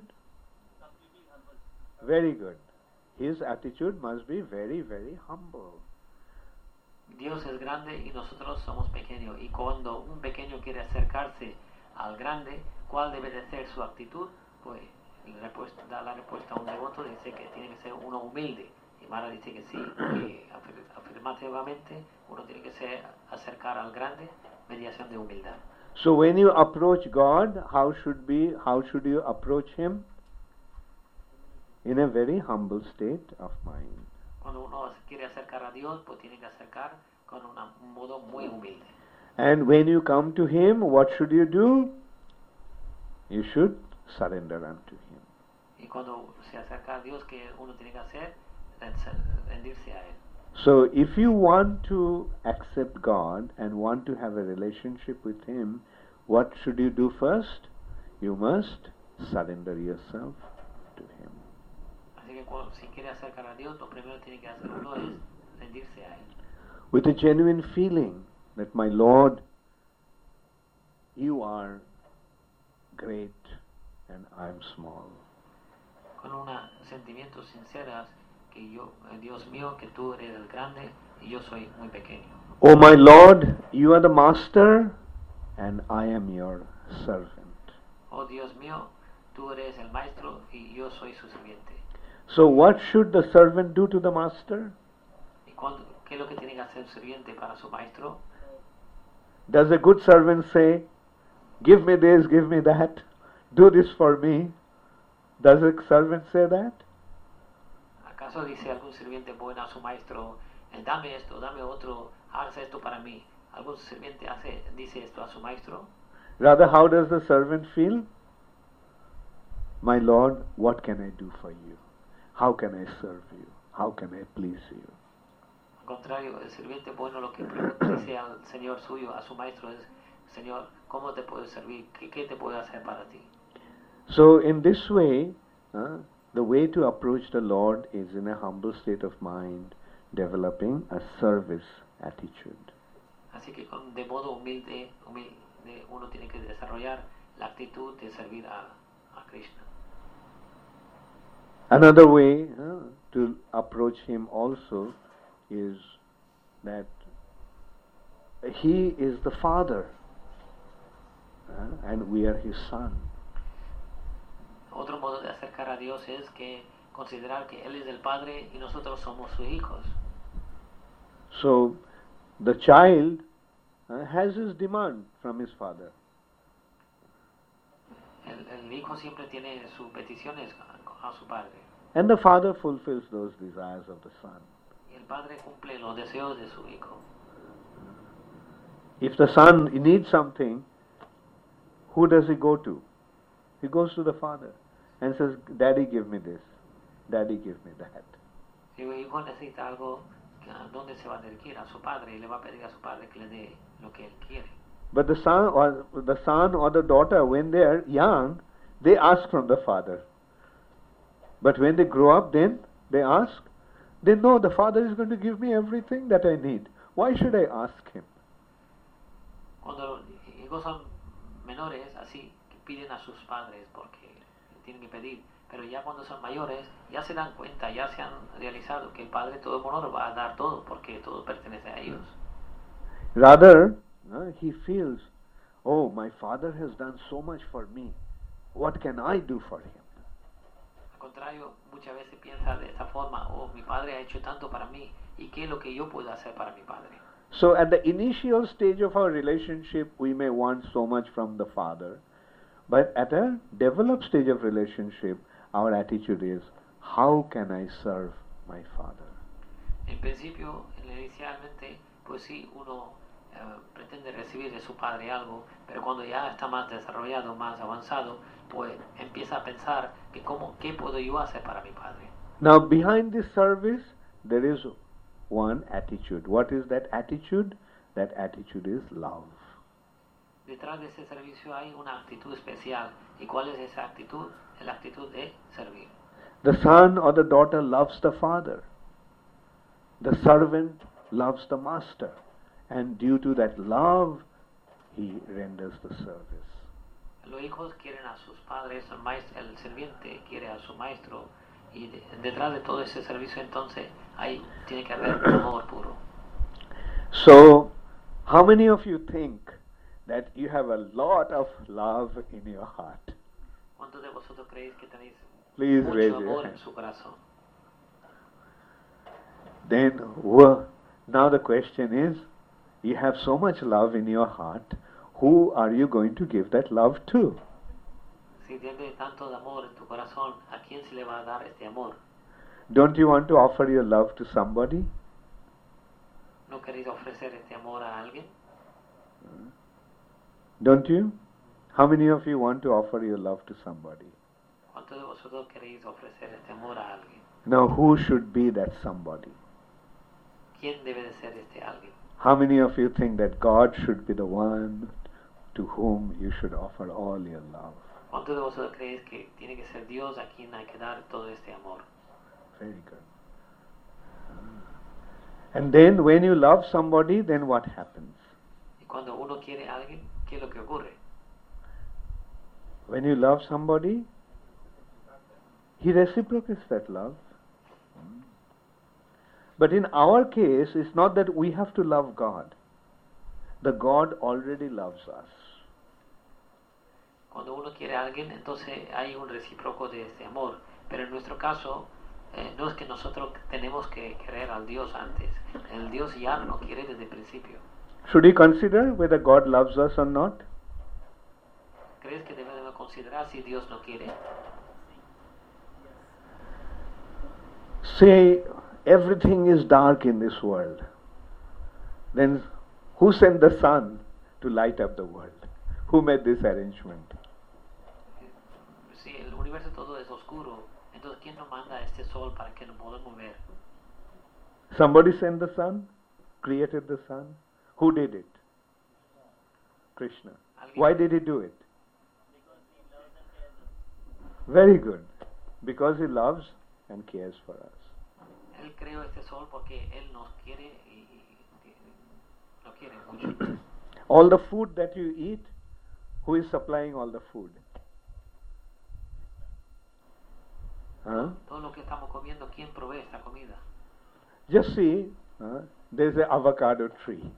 S1: Very good. His attitude must be very, very humble.
S2: Dios es grande y nosotros somos pequeños. Y cuando un pequeño quiere acercarse al grande, ¿cuál debe de ser su actitud? Pues da la respuesta a un devoto, dice que tiene que ser uno humilde. Y Mara dice que sí, que afirmativamente uno tiene que acercar al grande mediación de humildad.
S1: So when you approach God, how should you approach him? In a very humble state of mind.
S2: Cuando uno quiere acercar a Dios, pues tiene que acercar con un modo muy humilde.
S1: And when you come to him, what should you do? You should surrender unto him.
S2: Y cuando se acerca a Dios, que uno tiene que hacer, rendirse a él.
S1: So if you want to accept God and want to have a relationship with him, what should you do first? You must surrender yourself to him.
S2: Así que si quiere acercar a Dios, lo primero que tiene que hacer uno es rendirse a él.
S1: With a genuine feeling that, my Lord, you are great and I'm small.
S2: Con un sentimiento sincero que Dios mío, que tú eres el grande y yo soy muy pequeño.
S1: Oh my Lord, you are the master and I am your servant.
S2: Oh Dios mío, tú eres el maestro y yo soy su sirviente.
S1: So what should the servant do to the master?
S2: ¿Y qué es lo que tiene que hacer el sirviente para su maestro?
S1: Does a good servant say, give me this, give me that, do this for me? Does a servant say that?
S2: ¿Acaso dice algún sirviente bueno a su maestro, dame esto, dame otro, haz esto para mí? ¿Algún sirviente dice esto a su maestro?
S1: Rather, how does the servant feel? My Lord, what can I do for you? How can I serve you? How can I please you?
S2: Al contrario, el sirviente bueno lo que dice al Señor suyo, a su maestro, es, Señor, ¿cómo te puedo servir? ¿Qué te puedo hacer para ti?
S1: So in this way, the way to approach the Lord is in a humble state of mind, developing a service attitude.
S2: Así que de modo humilde uno tiene que desarrollar la actitud de servir a Krishna.
S1: Another way to approach him also is that he is the Father and we are his son.
S2: Otro modo de acercar a Dios es que considerar que Él es el Padre y nosotros somos sus hijos.
S1: So the child has his demand from his father.
S2: El hijo siempre tiene sus peticiones a su padre.
S1: And the father fulfills those desires of the son.
S2: Y el padre cumple los deseos de su hijo.
S1: If the son needs something, who does he go to? He goes to the father and says, Daddy, give me this. Daddy, give me that.
S2: Si el hijo necesita algo, ¿a dónde se va a dirigir? A su padre, y le va a pedir a su padre que le dé lo que él quiere.
S1: But the son or the daughter, when they are young, they ask from the father. But when they grow up, then they ask. They know the father is going to give me everything that I need. Why should I ask him?
S2: Cuando los hijos son menores, así piden a sus padres porque tienen que pedir. Pero ya cuando son mayores, ya se dan cuenta, ya se han realizado que el Padre todo honor va a dar todo porque todo pertenece a ellos.
S1: Rather, he feels, oh, my father has done so much for me. What can I do for him?
S2: Al contrario, muchas veces piensa de esta forma, oh, mi padre ha hecho tanto para mí, ¿y qué es lo que yo puedo hacer para mi padre?
S1: So at the initial stage of our relationship, we may want so much from the father. But at a developed stage of relationship, our attitude is, how can I serve my father?
S2: En principio, inicialmente, pues sí, uno pretende recibir de su padre algo, pero cuando ya está más desarrollado, más avanzado, pues empieza a pensar que ¿qué puedo yo hacer para mi padre?
S1: Now, behind this service, there is one attitude. What is that attitude? That attitude is love.
S2: Detrás de ese servicio hay una actitud especial. ¿Y cuál es esa actitud? Es la actitud de servir.
S1: The son or the daughter loves the father. The servant loves the master. And due to that love, he renders the service.
S2: Los hijos quieren a sus padres, el sirviente quiere a su maestro. Y detrás de todo ese servicio entonces tiene que haber un amor puro.
S1: So, how many of you think that you have a lot of love in your heart?
S2: ¿Cuántos de vosotros creéis que tenéis
S1: Please raise
S2: mucho
S1: your
S2: amor
S1: hand.
S2: en su corazón?
S1: Then, now the question is, you have so much love in your heart, who are you going to give that love to?
S2: Si tienes tanto de amor en tu corazón, ¿a quién se le va a dar este amor?
S1: Don't you want to offer your love to somebody?
S2: ¿No queréis ofrecer este amor a alguien?
S1: Don't you? How many of you want to offer your love to somebody?
S2: ¿Cuántos de vosotros queréis ofrecer este amor a alguien?
S1: Now, who should be that somebody?
S2: ¿Quién debe de ser este alguien?
S1: How many of you think that God should be the one to whom you should offer all your love?
S2: ¿Cuántos de vosotros creéis que tiene que ser Dios a quien hay que dar todo este amor?
S1: Very good. And then when you love somebody, then what happens?
S2: Y cuando uno quiere a alguien, ¿qué es lo que ocurre?
S1: When you love somebody, he reciprocates that love. But in our case, it's not that we have to love God. The God already loves us.
S2: Cuando uno quiere a alguien, entonces hay un recíproco de este amor. Pero en nuestro caso, no es que nosotros tenemos que querer al Dios antes. El Dios ya nos quiere desde el principio.
S1: Should we consider whether God loves us or not?
S2: ¿Crees que debemos considerar si Dios no quiere?
S1: Say everything is dark in this world. Then who sent the sun to light up the world? Who made this arrangement?
S2: Si el universo todo es oscuro, entonces ¿quién nos manda este sol para que nos podamos ver?
S1: Somebody sent the sun? Created the sun? Who did it? Krishna. Why did he do it? Very good. Because he loves and cares for us.
S2: Él creó este sol porque Él nos quiere y nos quiere mucho.
S1: All the food that you eat, who is supplying all the food? Huh?
S2: Todo lo que estamos comiendo, ¿quién provee esta comida?
S1: Just see, there's an avocado tree.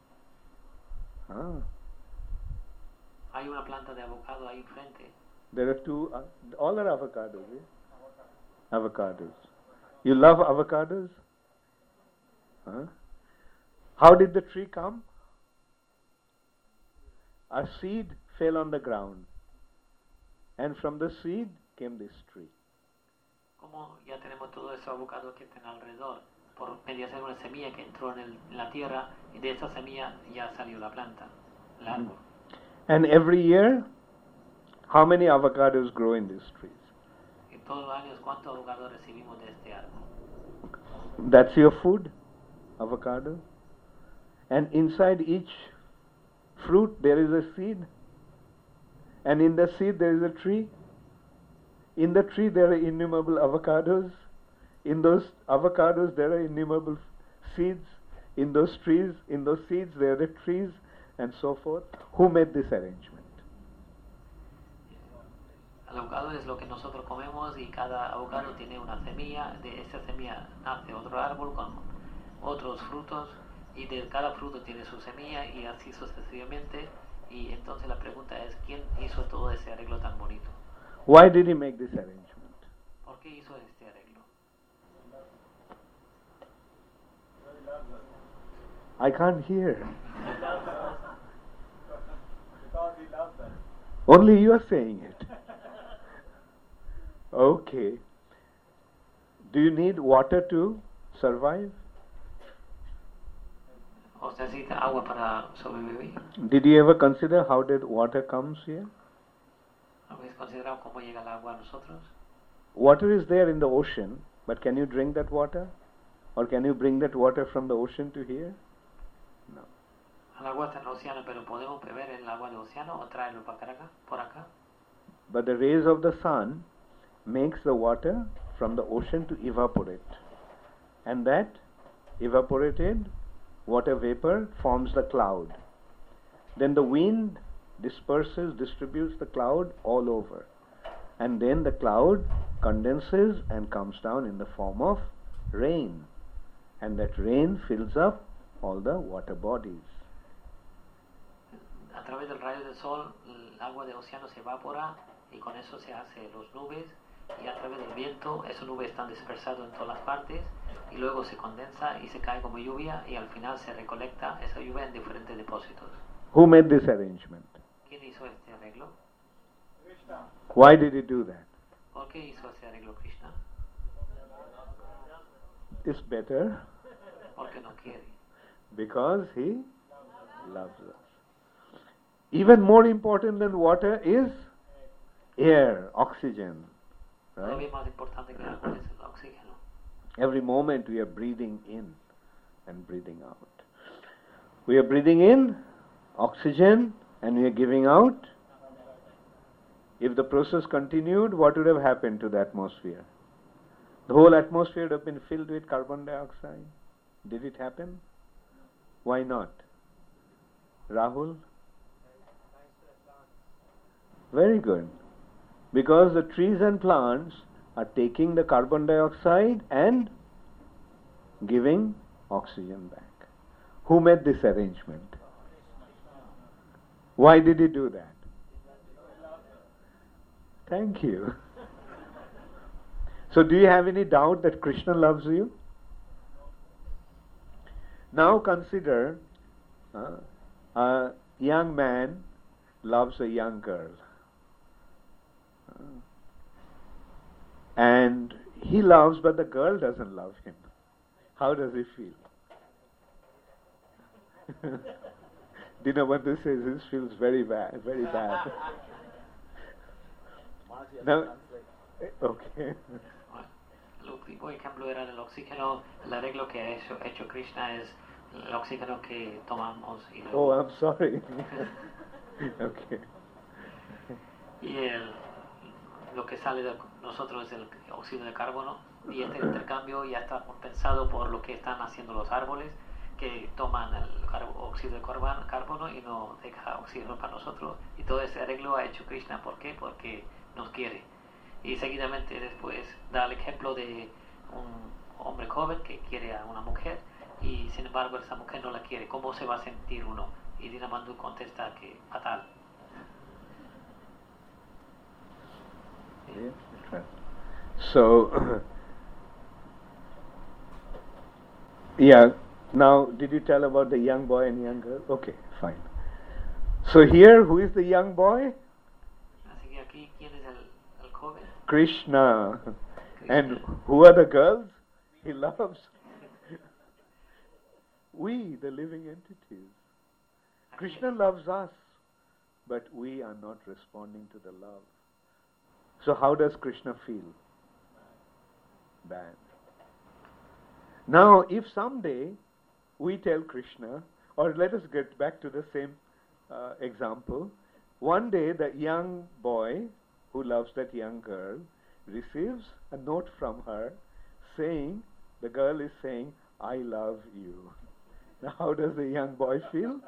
S2: Hay una planta de avocado ahí enfrente.
S1: There are two, all are avocados. Eh? Avocados. You love avocados? How did the tree come? A seed fell on the ground, and from the seed came this tree.
S2: Como ya tenemos todo esos avocados que están alrededor, por medio de una semilla que entró en la tierra, y de esa semilla ya salió la planta, el árbol.
S1: And every year, how many avocados grow in these trees?
S2: Y todos los años, ¿cuántos avocados recibimos de este árbol?
S1: That's your food, avocado. And inside each fruit there is a seed. And in the seed there is a tree. In the tree there are innumerable avocados. In those avocados there are innumerable seeds. In those trees, in those seeds there are trees, and so forth. Who made this arrangement?
S2: El avocado es lo que nosotros comemos y cada avocado tiene una semilla. De esa semilla nace otro árbol con otros frutos y de cada fruto tiene su semilla y así sucesivamente. Y entonces la pregunta es, ¿quién hizo todo ese arreglo tan bonito?
S1: Why did he make this arrangement?
S2: ¿Por qué hizo este arreglo?
S1: I can't hear. Only you are saying it. Okay. Do you need water to survive?
S2: ¿O se necesita agua para sobrevivir?
S1: Did you ever consider how did water comes here?
S2: ¿Habéis considerado cómo llega el agua a nosotros?
S1: Water is there in the ocean, but can you drink that water? Or can you bring that water from the ocean to here? No.
S2: El agua está en el océano, pero ¿podemos beber el agua del océano o traerlo para acá, por acá?
S1: But the rays of the sun makes the water from the ocean to evaporate. And that evaporated water vapor forms the cloud. Then the wind disperses, distributes the cloud all over. And then the cloud condenses and comes down in the form of rain. And that rain fills up all the water bodies.
S2: A través del rayo del sol, el agua del océano se evapora y con eso se hace las nubes y a través del viento esas nubes están dispersadas en todas las partes y luego se condensa y se cae como lluvia y al final se recolecta esa lluvia en diferentes depósitos.
S1: Who made this arrangement?
S2: ¿Quién hizo este arreglo?
S1: Why did he do that?
S2: ¿Por qué hizo este arreglo Krishna?
S1: It's better
S2: Porque no quiere.
S1: because he loves us. Even more important than water is air, oxygen. Right?
S2: Todavía más importante que el agua es el oxígeno.
S1: Every moment we are breathing in and breathing out. We are breathing in oxygen and we are giving out. If the process continued, what would have happened to the atmosphere? The whole atmosphere would have been filled with carbon dioxide. Did it happen? Why not? Rahul? Very good. Because the trees and plants are taking the carbon dioxide and giving oxygen back. Who made this arrangement? Why did he do that? Thank you. So do you have any doubt that Krishna loves you? Now consider a young man loves a young girl. And he loves, but the girl doesn't love him. How does he feel? Dinabandhu says he feels very bad, very bad. Now, okay.
S2: Lo primo ejemplo era el oxígeno, el arreglo que ha hecho Krishna es el oxígeno que tomamos y luego,
S1: Oh, I'm sorry. Okay.
S2: y lo que sale de nosotros es el óxido de carbono, y este intercambio ya está compensado por lo que están haciendo los árboles, que toman el óxido de carbono y no deja oxígeno para nosotros, y todo ese arreglo ha hecho Krishna. ¿Por qué? Porque nos quiere. Y seguidamente después da el ejemplo de un hombre joven que quiere a una mujer y sin embargo esa mujer no la quiere. ¿Cómo se va a sentir uno? Y Dinabandhu contesta que fatal.
S1: So, yeah, now did you tell about the young boy and young girl? Okay, fine. So here, who is the young boy?
S2: Así que aquí, ¿quién es el joven?
S1: Krishna. And who are the girls he loves? We, the living entities. Krishna loves us, but we are not responding to the love. So how does Krishna feel? Bad. Now, if someday we tell Krishna, or let us get back to the same example, one day the young boy who loves that young girl receives a note from her saying, the girl is saying, I love you. Now, how does the young boy feel?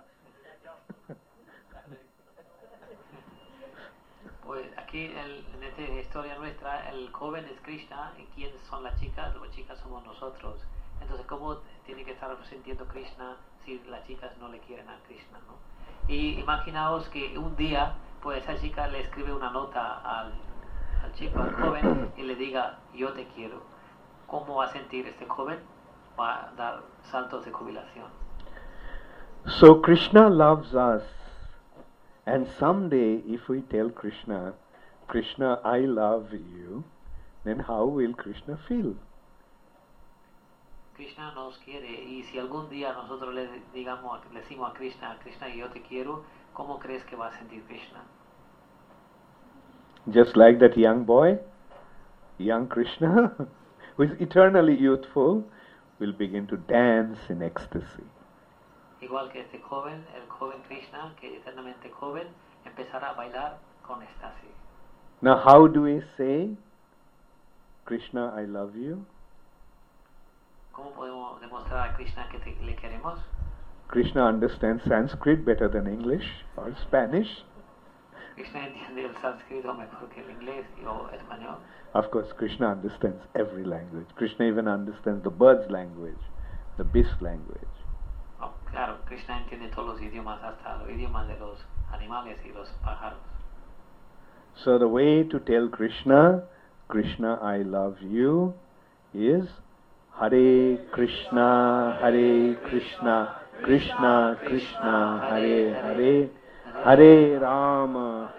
S2: Pues aquí en esta historia nuestra, el joven es Krishna, y quiénes son las chicas somos nosotros. Entonces, ¿cómo tiene que estar sintiendo Krishna si las chicas no le quieren a Krishna, ¿no? Y imaginaos que un día, pues esa chica le escribe una nota al chico, al joven, y le diga, yo te quiero. ¿Cómo va a sentir este joven? Va a dar saltos de jubilación.
S1: So Krishna loves us. And someday, if we tell Krishna, Krishna, I love you, then how will Krishna feel?
S2: Krishna nos quiere, y si algún día nosotros le decimos a Krishna, Krishna, yo te quiero, ¿cómo crees que va a sentir Krishna?
S1: Just like that young boy, young Krishna, who is eternally youthful, will begin to dance in ecstasy.
S2: Igual que este joven, el joven Krishna, que es eternamente joven, empezará a bailar con éxtasis.
S1: Now, how do we say, Krishna, I love you?
S2: ¿Cómo podemos demostrar a Krishna que le queremos?
S1: Krishna understands Sanskrit better than English or Spanish.
S2: Krishna entiende el sánscrito mejor que el inglés o español.
S1: Of course, Krishna understands every language. Krishna even understands the bird's language, the beast language.
S2: Oh, claro, Krishna entiende todos los idiomas, hasta los idiomas de los animales y los pájaros.
S1: So the way to tell Krishna, Krishna, I love you, is Hare Krishna, Krishna Krishna, Hare Hare, Hare Rama,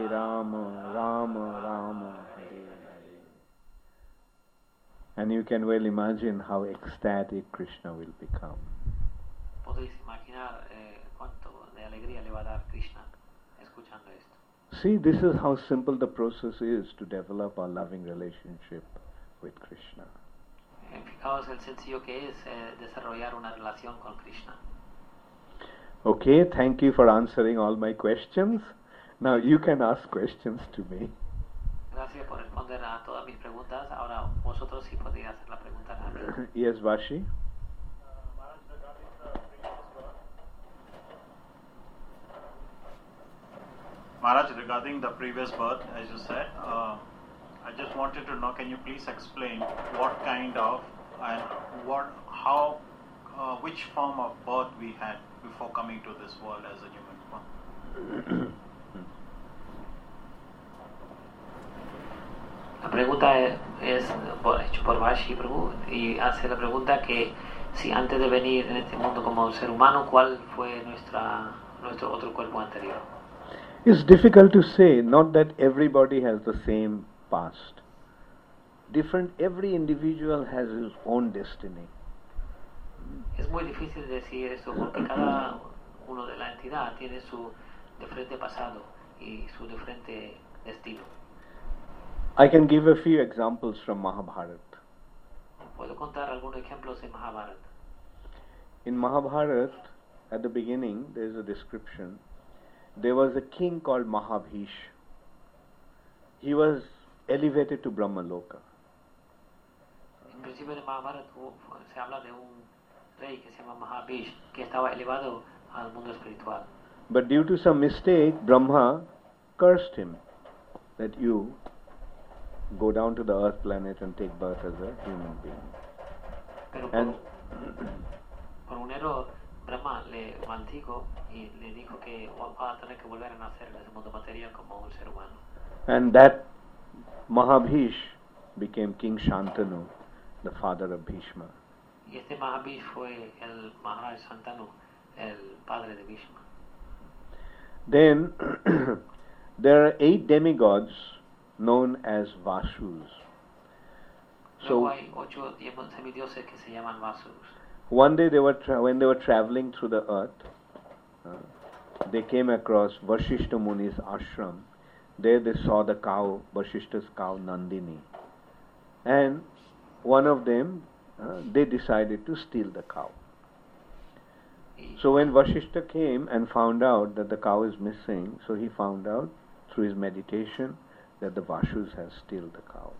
S1: Rama Rama, Hare Hare. And you can well imagine how ecstatic Krishna will become.
S2: Podéis imaginar cuánto de alegría le va a dar Krishna escuchando esto.
S1: See, this is how simple the process is to develop our loving relationship with Krishna.
S2: Fijaos el sencillo que es desarrollar una relación con Krishna.
S1: Okay, thank you for answering all my questions. Now you can ask questions to me.
S2: Gracias por responder a todas mis preguntas. Ahora vosotros sí podéis hacer la pregunta a mí.
S1: Yes, Vashi?
S5: Maharaj, regarding the previous birth, as you said, I just wanted to know, can you please explain what kind of and which form of birth we had before coming to this world as a human form?
S2: pregunta es hecho por Vashi Prabhu y hace la pregunta que si antes de venir en este mundo como ser humano, ¿cuál fue nuestro otro cuerpo anterior?
S1: It's difficult to say, not that everybody has the same past. Every individual has his own destiny.
S2: Es muy difícil decir esto porque cada uno de la entidad tiene su diferente pasado y su diferente destino.
S1: I can give a few examples from Mahabharata.
S2: Puedo contar algunos ejemplos de Mahabharata.
S1: In Mahabharata, at the beginning, there is a description. There was a king called Mahabhish. He was elevated to Brahmaloka.
S2: En principio de Mahabharata se habla de un rey que se llama Mahabhish que estaba elevado al mundo espiritual.
S1: But due to some mistake, Brahma cursed him that you go down to the earth planet and take birth as a human being.
S2: Pero
S1: And
S2: por un error, Brahma le maldijo y le dijo que va a tener que volver a nacer en ese mundo material como un ser humano.
S1: And that Mahabhish became King Shantanu, the father of Bhishma.
S2: Y este Mahabhish fue el Maharaj Shantanu, el padre de Bhishma.
S1: Then there are 8 demigods known as Vasus.
S2: Luego
S1: So
S2: hay 8 semidioses que se llaman Vasus.
S1: one day when they were traveling through the earth, they came across Vashishta Muni's ashram. There they saw the cow, Vashishta's cow Nandini. And one of them, they decided to steal the cow. So when Vashishta came and found out that the cow is missing, so he found out through his meditation that the Vashus has stolen the cow.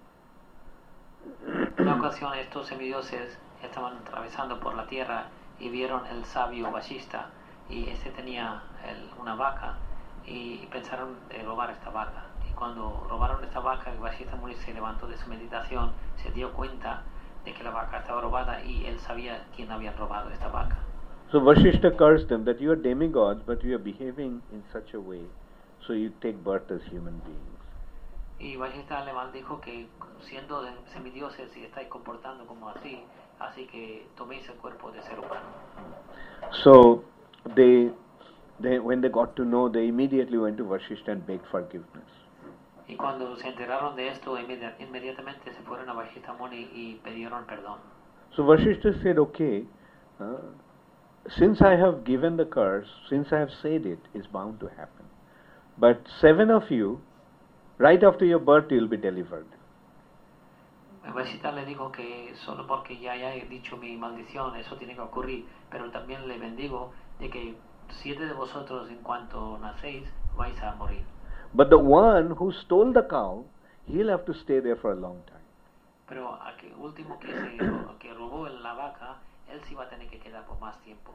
S2: En una ocasión estos semidioses estaban atravesando por la tierra y vieron el sabio Vashista y este tenía una vaca y pensaron de robar esta vaca. Y cuando robaron esta vaca, el Vashista Muni se levantó de su meditación, se dio cuenta de que la vaca estaba robada y él sabía quién había robado esta vaca.
S1: So Vashishta cursed them that you are demigods, but you are behaving in such a way, so you take birth as human beings.
S2: Y Vashista le maldijo que siendo semidioses y estáis comportando como así que toméis el cuerpo de ser humano.
S1: So they when they got to know, they immediately went to Vashishta and begged forgiveness.
S2: Y cuando se enteraron de esto, inmediatamente se fueron a Vashista Muni y pidieron perdón.
S1: So Vashishta said, okay, since I have given the curse, since I have said it, it's bound to happen. But 7 of you, right after your birth, you will be delivered.
S2: Vashista le dijo que solo porque ya he dicho mi maldición, eso tiene que ocurrir, pero también le bendigo de que 7 de vosotros, en cuanto nacéis, vais a morir.
S1: But the one who stole the cow, he'll have to stay there for a long time.
S2: Pero aquel último que robó la vaca, él sí va a tener que quedar por más tiempo.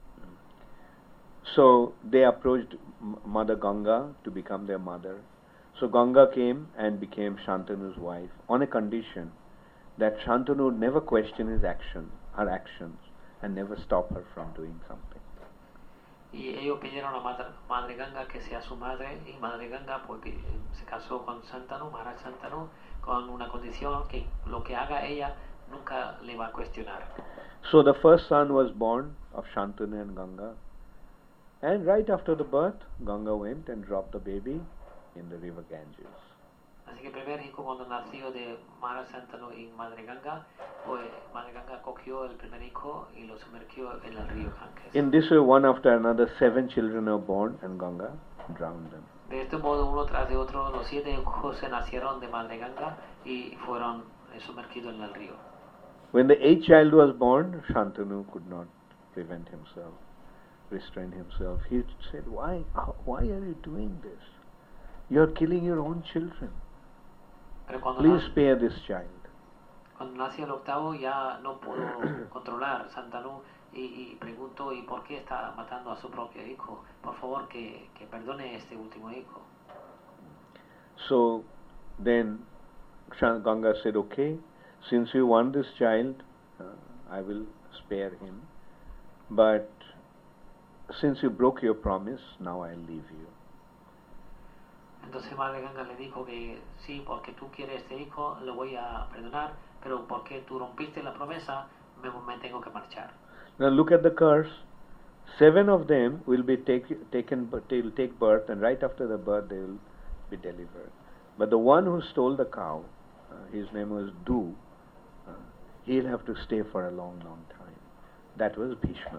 S1: So they approached Mother Ganga to become their mother. So Ganga came and became Shantanu's wife on a condition that Shantanu would never question her actions, and never stop her from doing something.
S2: Y ellos pidieron a Madre Ganga que sea su madre, y Madre Ganga pues, se casó con Shantanu, Maharaj Shantanu, con una condición que lo que haga ella nunca le va a cuestionar.
S1: So the first son was born of Shantanu and Ganga, and right after the birth, Ganga went and dropped the baby in the river Ganges.
S2: Así que el primer hijo cuando nació de Maharaj Shantanu y Madre Ganga, pues Madre Ganga cogió el primer hijo y lo sumergió en el río Ganges.
S1: In this way, one after another, 7 children were born, and Ganga drowned them.
S2: De este modo, uno tras de otro, los 7 hijos se nacieron de Madre Ganga y fueron sumergidos en el río.
S1: When the 8th child was born, Shantanu could not restrain himself. He said, why are you doing this? You are killing your own children. Please spare this child.
S2: Cuando nació el octavo ya no pudo controlar Shantanu y preguntó, ¿y por qué está matando a su propio hijo? Por favor, que perdone a este último hijo.
S1: So then Ganga said, okay, since you want this child, I will spare him. But since you broke your promise, now I'll leave you.
S2: Entonces Madre Ganga le dijo que sí, porque tú quieres este hijo, lo voy a perdonar, pero porque tú rompiste la promesa, me tengo que marchar.
S1: Now look at the curse. 7 of them will be they'll take birth, and right after the birth they will be delivered. But the one who stole the cow, his name was Du, he'll have to stay for a long, long time. That was Bhishma.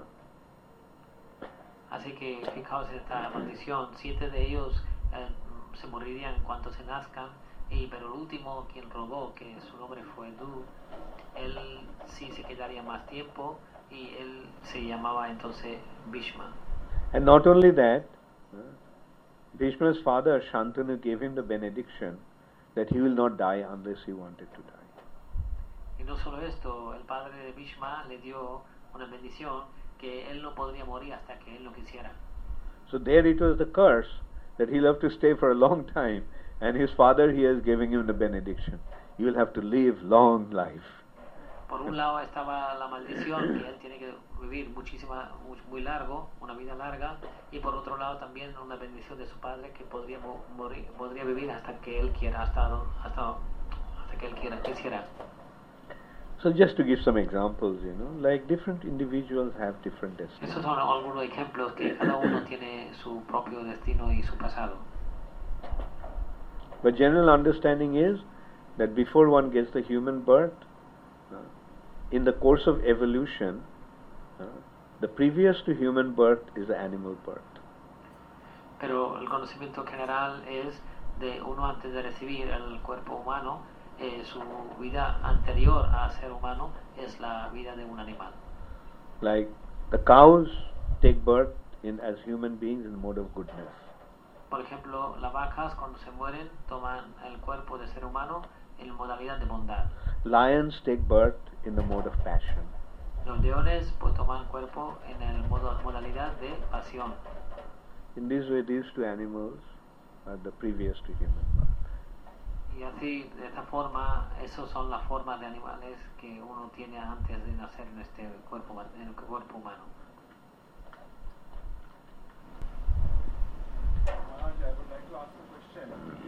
S2: Así que fijaos en esta maldición, 7 de ellos se morirían en cuanto se nazcan, pero el último, quien robó, que su nombre fue Du, él sí se quedaría más tiempo y él se llamaba entonces Bhishma.
S1: And not only that, Bhishma's father Shantanu gave him the benediction that he will not die unless he wanted to die.
S2: Y no solo esto, el padre de Bhishma le dio una bendición que él no podría morir hasta que él lo quisiera.
S1: So there it was the curse that he'll have to stay for a long time, and his father here is giving him the benediction. You will have to live long life.
S2: Por un lado estaba la maldición, que él tiene que vivir muy largo, una vida larga, y por otro lado también una bendición de su padre que podría vivir hasta que él quiera, hasta que él quisiera.
S1: So just to give some examples, like different individuals have different destinies.
S2: Esos son algunos ejemplos que cada uno tiene su propio destino y su pasado.
S1: But general understanding is that before one gets the human birth, in the course of evolution, the previous to human birth is the animal birth.
S2: Pero el conocimiento general es de uno antes de recibir el cuerpo humano, su vida anterior a ser humano es la vida de un animal.
S1: Like the cows take birth as human beings in mode of goodness.
S2: Por ejemplo, las vacas cuando se mueren toman el cuerpo de ser humano en modalidad de bondad.
S1: Lions take birth in the mode of passion.
S2: Los leones pues toman cuerpo en el modalidad de pasión.
S1: In this way, these two animals are the previous to human birth.
S2: Y así, de esta forma, esas son las formas de animales que uno tiene antes de nacer en este cuerpo humano.
S6: Maharaj, I would like to ask a question.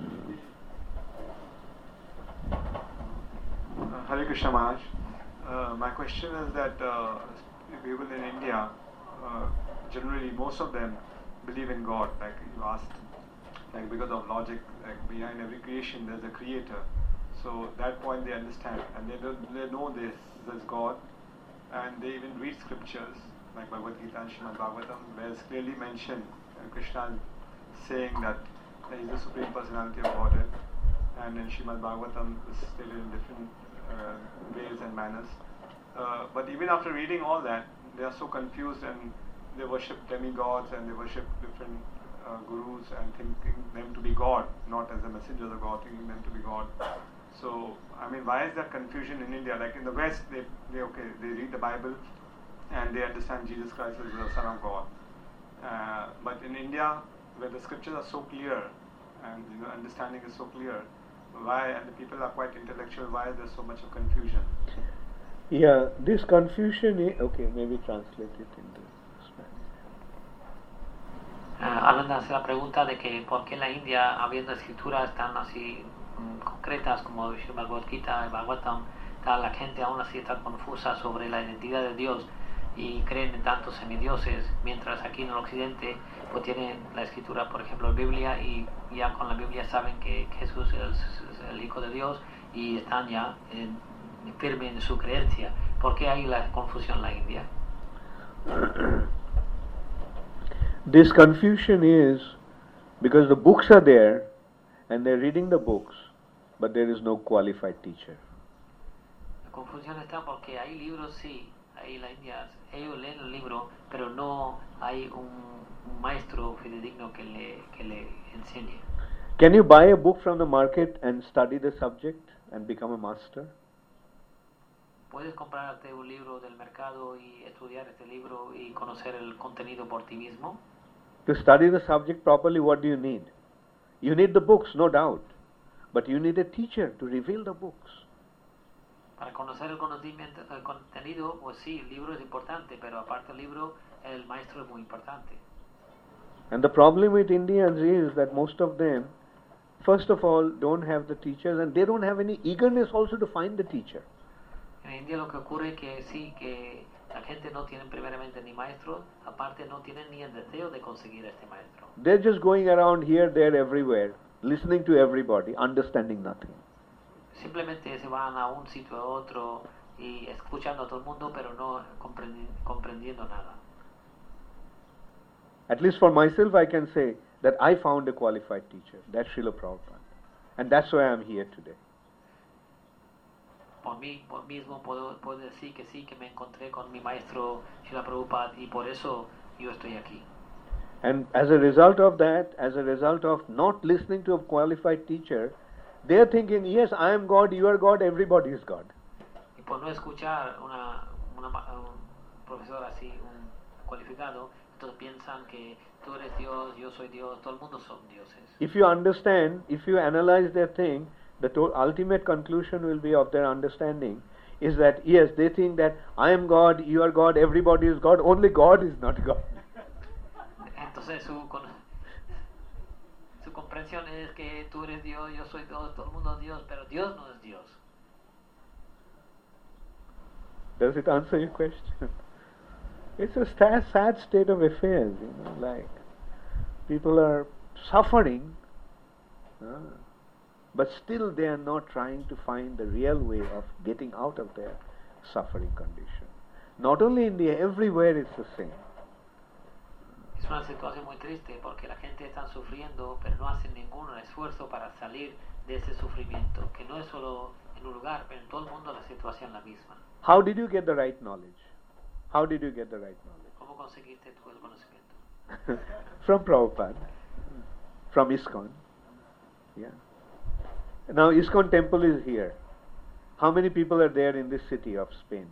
S6: Hare Krishna Maharaj. My question is that people in India, generally most of them believe in God, like you asked, like because of logic, like behind every creation there's a creator. So that point they understand, and they know there's God, and they even read scriptures like Bhagavad Gita and Srimad Bhagavatam, where it's clearly mentioned Krishna saying that he is the Supreme Personality of Godhead, and in Srimad Bhagavatam is stated in different ways and manners. But even after reading all that, they are so confused, and they worship demigods and they worship different gurus and thinking them to be God, not as the messengers of God, thinking them to be God. So, I mean, why is that confusion in India? Like in the West, they read the Bible and they understand Jesus Christ as the Son of God. But in India, where the scriptures are so clear and understanding is so clear, why, and the people are quite intellectual, why is there so much of confusion?
S1: Yeah, this confusion is, okay, maybe translate it into Spanish.
S2: Alan hace la pregunta de que por qué en la India, habiendo escrituras tan así concretas como Srimad Bhagavad Gita y Bhagavatam, la gente aún así está confusa sobre la identidad de Dios y creen en tantos semidioses, mientras aquí en el occidente pues tienen la escritura, por ejemplo, la Biblia, y ya con la Biblia saben que Jesús es el Hijo de Dios y están ya firmes en su creencia. ¿Por qué hay la confusión en la India?
S1: This confusion is because the books are there and they're reading the books, but there is no qualified teacher.
S2: La confusión está porque hay libros, sí, ahí en la India, ellos leen el libro, pero no hay un maestro fidedigno que le enseñe.
S1: Can you buy a book from the market and study the subject and become a master?
S2: ¿Puedes comprarte un libro del mercado y estudiar este libro y conocer el contenido por ti mismo?
S1: To study the subject properly, what do you need? You need the books, no doubt. But you need a teacher to reveal the books.
S2: Para conocer el contenido, pues sí, el libro es importante, pero aparte del libro, el maestro es muy importante.
S1: And the problem with Indians is that most of them first of all, don't have the teachers, and they don't have any eagerness also to find the teacher.
S2: En India lo que ocurre es que sí, que la gente no tiene primeramente ni maestro, aparte no tienen ni el deseo de conseguir este maestro.
S1: They're just going around here, there, everywhere, listening to everybody, understanding nothing.
S2: Simplemente se van a un sitio a otro y escuchando a todo el mundo, pero no comprendiendo nada.
S1: At least for myself, I can say that I found a qualified teacher. That's Srila Prabhupada. And that's why I'm here today.
S2: Por mí mismo puedo decir que sí, que me encontré con mi maestro Srila Prabhupada y por eso yo estoy aquí.
S1: And as a result of that, as a result of not listening to a qualified teacher, they're thinking, yes, I am God, you are God, everybody is God.
S2: Y por no escuchar un profesor así, un cualificado, entonces piensan que tú eres Dios, yo soy Dios, todo el mundo son dioses.
S1: If you understand, if you analyze their thing, the ultimate conclusion will be of their understanding is that, yes, they think that I am God, you are God, everybody is God, only God is not God.
S2: Entonces su comprensión es que tú eres Dios, yo soy Dios, todo el mundo es Dios, pero Dios no es Dios.
S1: Does it answer your question? It's a sad state of affairs, like people are suffering, but still they are not trying to find the real way of getting out of their suffering condition. Not only in India, everywhere it's the same.
S2: Es una situación muy triste porque la gente está sufriendo, pero no hacen ningún esfuerzo para salir de ese sufrimiento, que no es solo en un lugar, pero en todo el mundo la situación es la misma.
S1: How did you get the right knowledge? How did you get the right knowledge?
S2: ¿Cómo conseguiste tú el conocimiento?
S1: From Prabhupada, from ISKCON. Yeah. Now ISKCON temple is here. How many people are there in this city of Spain?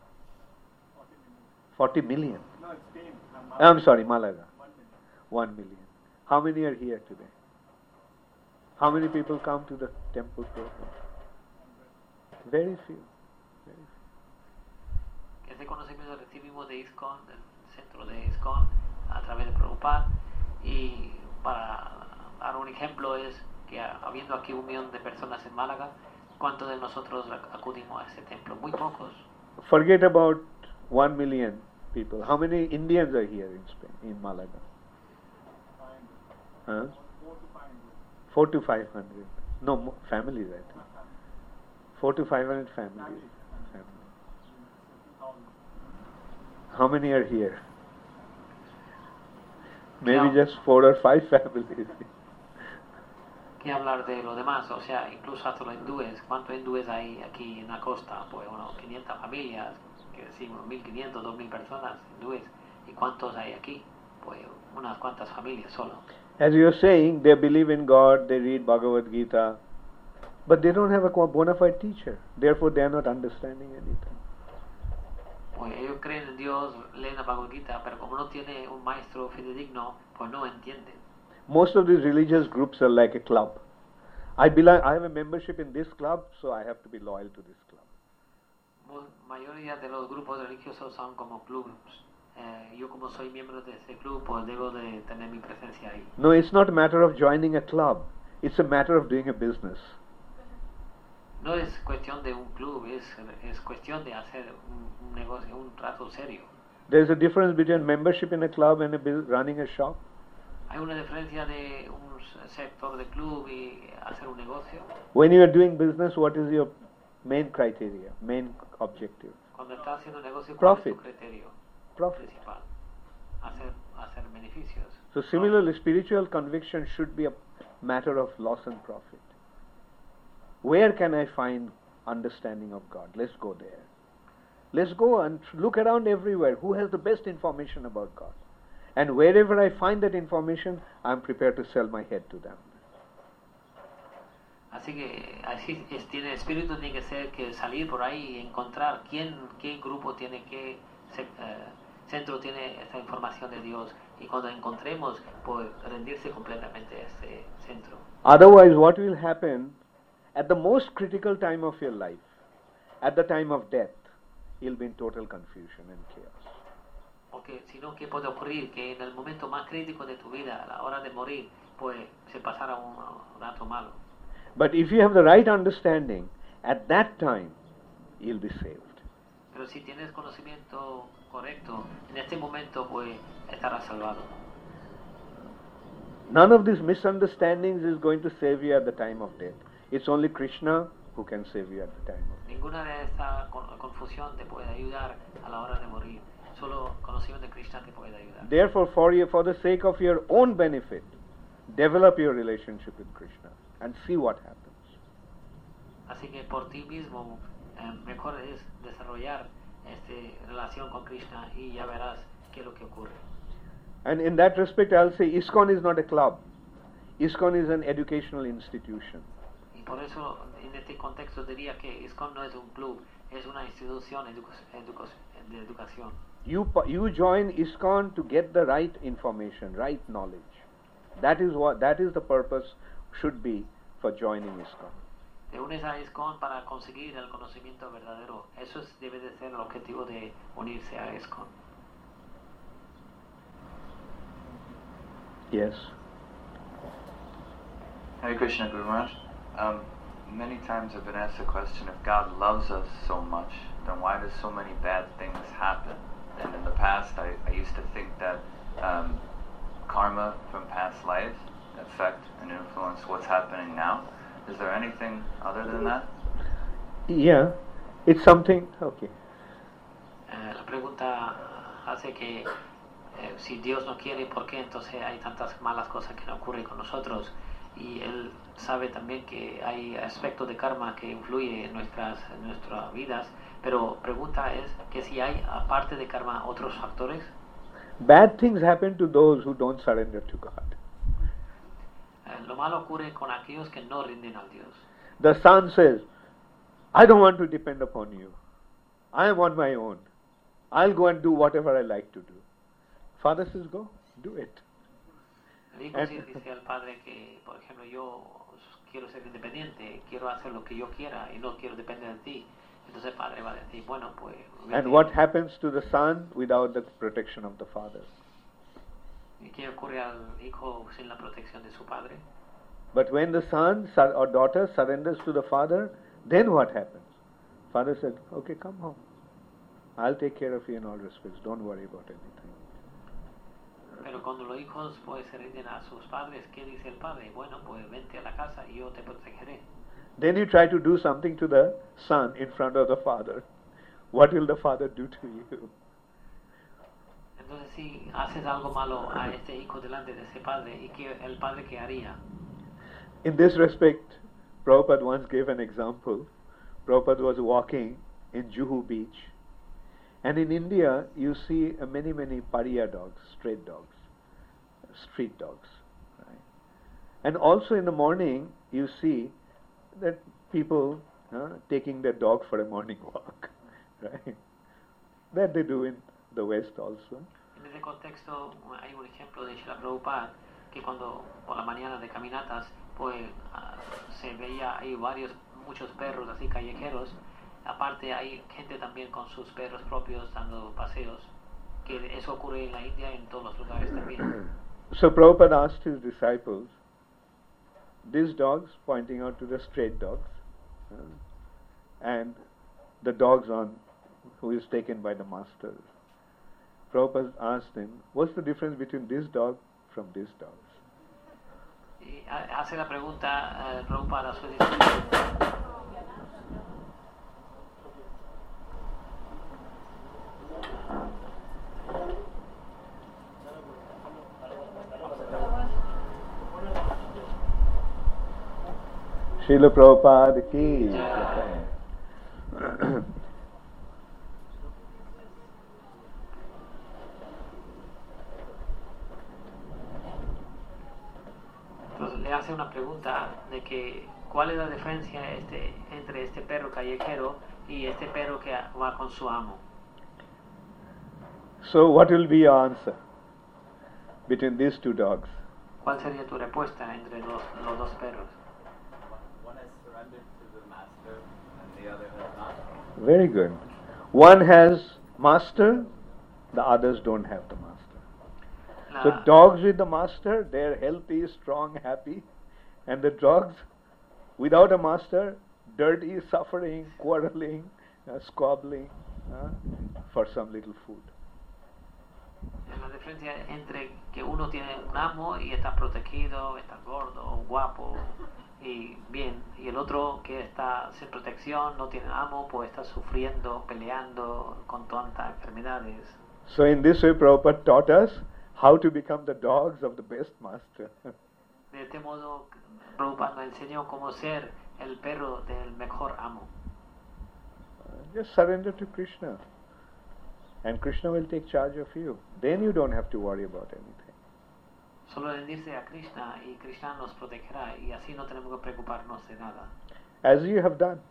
S1: 40 million.
S6: No, it's Spain.
S1: I'm sorry, Malaga. 1 million. How many are here today? How many people come to the temple program? Very few. Very few.
S2: Ese conocimiento recibimos de ISKCON, del centro de ISKCON, a través de Prabhupada, y para dar un ejemplo es que habiendo aquí 1 millón de personas en Málaga, ¿cuántos de nosotros acudimos a ese templo? Muy pocos.
S1: Forget about 1 million people. How many Indians are here in Spain, in Malaga? 4 to 500. No, families, I think. 4 to 500 families. How many are here? Maybe just 4 or 5 families.
S2: ¿Qué hablar de lo demás? O sea, incluso hasta los hindúes. ¿Cuántos hindúes hay aquí en la costa? Pues unos 500 familias, que decimos 1.500, 2.000 personas hindúes. ¿Y cuántos hay aquí? Pues unas cuantas familias solo.
S1: As you are saying, they believe in God, they read Bhagavad Gita, but they don't have a bona fide teacher. Therefore, they are not understanding anything.
S2: Pues ellos creen en Dios, leen la Bhagavad Gita, pero como no tiene un maestro fidedigno, pues no entienden.
S1: Most of these religious groups are like a club. I have a membership in this club, so I have to be loyal to this club.
S2: Mayoría de los grupos religiosos son como clubes. Yo como soy miembro de ese club, pues debo de tener mi presencia ahí.
S1: No, it's not a matter of joining a club. It's a matter of doing a business.
S2: No es cuestión de un club, es cuestión de hacer un negocio, un trato serio.
S1: There's a difference between membership in a club and running a shop.
S2: Hay una diferencia de un sector de club y hacer un negocio.
S1: When you are doing business, what is your main criteria, main objective?
S2: Cuando estás haciendo negocio, ¿cuál es tu
S1: Profit.
S2: criterio
S1: Profit.
S2: principal? Hacer beneficios.
S1: So similarly, spiritual conviction should be a matter of loss and profit. Where can I find understanding of God? Let's go there. Let's go and look around everywhere. Who has the best information about God? And wherever I find that information, I'm prepared to sell my head to them.
S2: Así que así tiene espíritu, tiene que ser que salir por ahí y encontrar qué grupo tiene, qué centro tiene esta información de Dios, y cuando encontremos, pues rendirse completamente a este centro.
S1: Otherwise, what will happen at the most critical time of your life, at the time of death, you'll be in total confusion and chaos.
S2: Porque si no, ¿qué puede ocurrir? Que en el momento más crítico de tu vida, a la hora de morir, pues se pasara un rato malo.
S1: But if you have the right understanding, at that time, you'll be saved.
S2: Pero si tienes conocimiento correcto, en este momento pues estarás salvado.
S1: None of these misunderstandings is going to save you at the time of death. It's only Krishna who can save you at the time of death.
S2: Ninguna de esta confusión te puede ayudar a la hora de morir. Solo conocimiento de Krishna te puede ayudar.
S1: Therefore, for the sake of your own benefit, develop your relationship with Krishna and see what happens.
S2: Así que por ti mismo, mejor es desarrollar esta relación con Krishna y ya verás qué es lo que ocurre.
S1: And in that respect, I'll say ISKCON is not a club. ISKCON is an educational institution.
S2: Y por eso, en este contexto diría que ISKCON no es un club, es una institución de educación.
S1: You join ISKCON to get the right information, right knowledge. That is the purpose should be for joining ISKCON.
S2: Te unes a ISKCON para conseguir el conocimiento verdadero. Eso debe de ser el objetivo de unirse a ISKCON.
S1: Yes.
S7: Hare Krishna, Guru Maharaj. Many times I've been asked the question, if God loves us so much, then why does so many bad things happen? And in the past, I used to think that karma from past lives affect and influence what's happening now. Is there anything other than that?
S1: Yeah, it's something. Okay.
S2: La pregunta hace que si Dios no quiere, ¿por qué entonces hay tantas malas cosas que no ocurren con nosotros? Y Él sabe también que hay aspectos de karma que influyen en nuestras vidas, pero pregunta es que si hay, aparte de karma, otros factores.
S1: Bad things happen to those who don't surrender to God.
S2: Lo malo ocurre con aquellos que no rinden al Dios.
S1: The son says, I don't want to depend upon you. I am on my own. I'll go and do whatever I like to do. Father says, go, do it.
S2: El hijo sí dice al padre que, por ejemplo, yo quiero ser independiente, quiero hacer lo que yo quiera y no quiero depender de ti. Entonces el padre va a decir, bueno, pues...
S1: And what happens to the son without the protection of the father?
S2: ¿Y qué ocurre al hijo sin la protección de su padre?
S1: But when the son or daughter surrenders to the father, then what happens? Father said, okay, come home. I'll take care of you in all respects. Don't worry about anything.
S2: Pero cuando los hijos pues se rinden a sus padres, ¿qué dice el padre? Bueno, pues vente a la casa y yo te protegeré.
S1: Then you try to do something to the son in front of the father. What will the father do to you?
S2: Entonces si haces algo malo a este hijo delante de ese padre, ¿y qué el padre qué haría?
S1: In this respect, Prabhupada once gave an example. Prabhupada was walking in Juhu Beach. And in India, you see many pariya dogs, street dogs. Right? And also in the morning, you see that people taking their dog for a morning walk. Right? That they do in the West also.
S2: En ese contexto hay un ejemplo de Srila Prabhupada que cuando por la mañana de caminatas pues se veía hay muchos perros así callejeros. Aparte hay gente también con sus perros propios dando paseos, que eso ocurre en la India y en todos los lugares también.
S1: So Prabhupada asked his disciples, these dogs, pointing out to the straight dogs, and the dogs who is taken by the masters. Prabhupada asked him, what's the difference between this dog from these dogs?
S2: Y hace la pregunta Prabhupada a su discípulo.
S1: Srila Prabhupada ki.
S2: Entonces le hace una pregunta de que cuál es la diferencia entre este perro callejero y este perro que va con su amo.
S1: So what will be your answer between these two dogs?
S2: ¿Cuál sería tu respuesta entre los dos perros?
S7: One has surrendered to the master and the other has not.
S1: Very good. One has master, the others don't have the master. So dogs with the master, they're healthy, strong, happy. And the dogs without a master, dirty, suffering, quarreling, squabbling for some little food.
S2: La diferencia entre que uno tiene un amo y está protegido, está gordo, guapo y bien, y el otro que está sin protección, no tiene amo, pues está sufriendo, peleando con tantas enfermedades.
S1: So in this way, Prabhupada taught us how to become the dogs of the best master.
S2: De este modo, Prabhupada nos enseñó cómo ser el perro del mejor amo.
S1: Just surrender to Krishna. And Krishna will take charge of you. Then you don't have to worry about anything.
S2: Solo rendirse a Krishna y Krishna nos protegerá y así no tenemos que preocuparnos de nada.
S1: As you have done.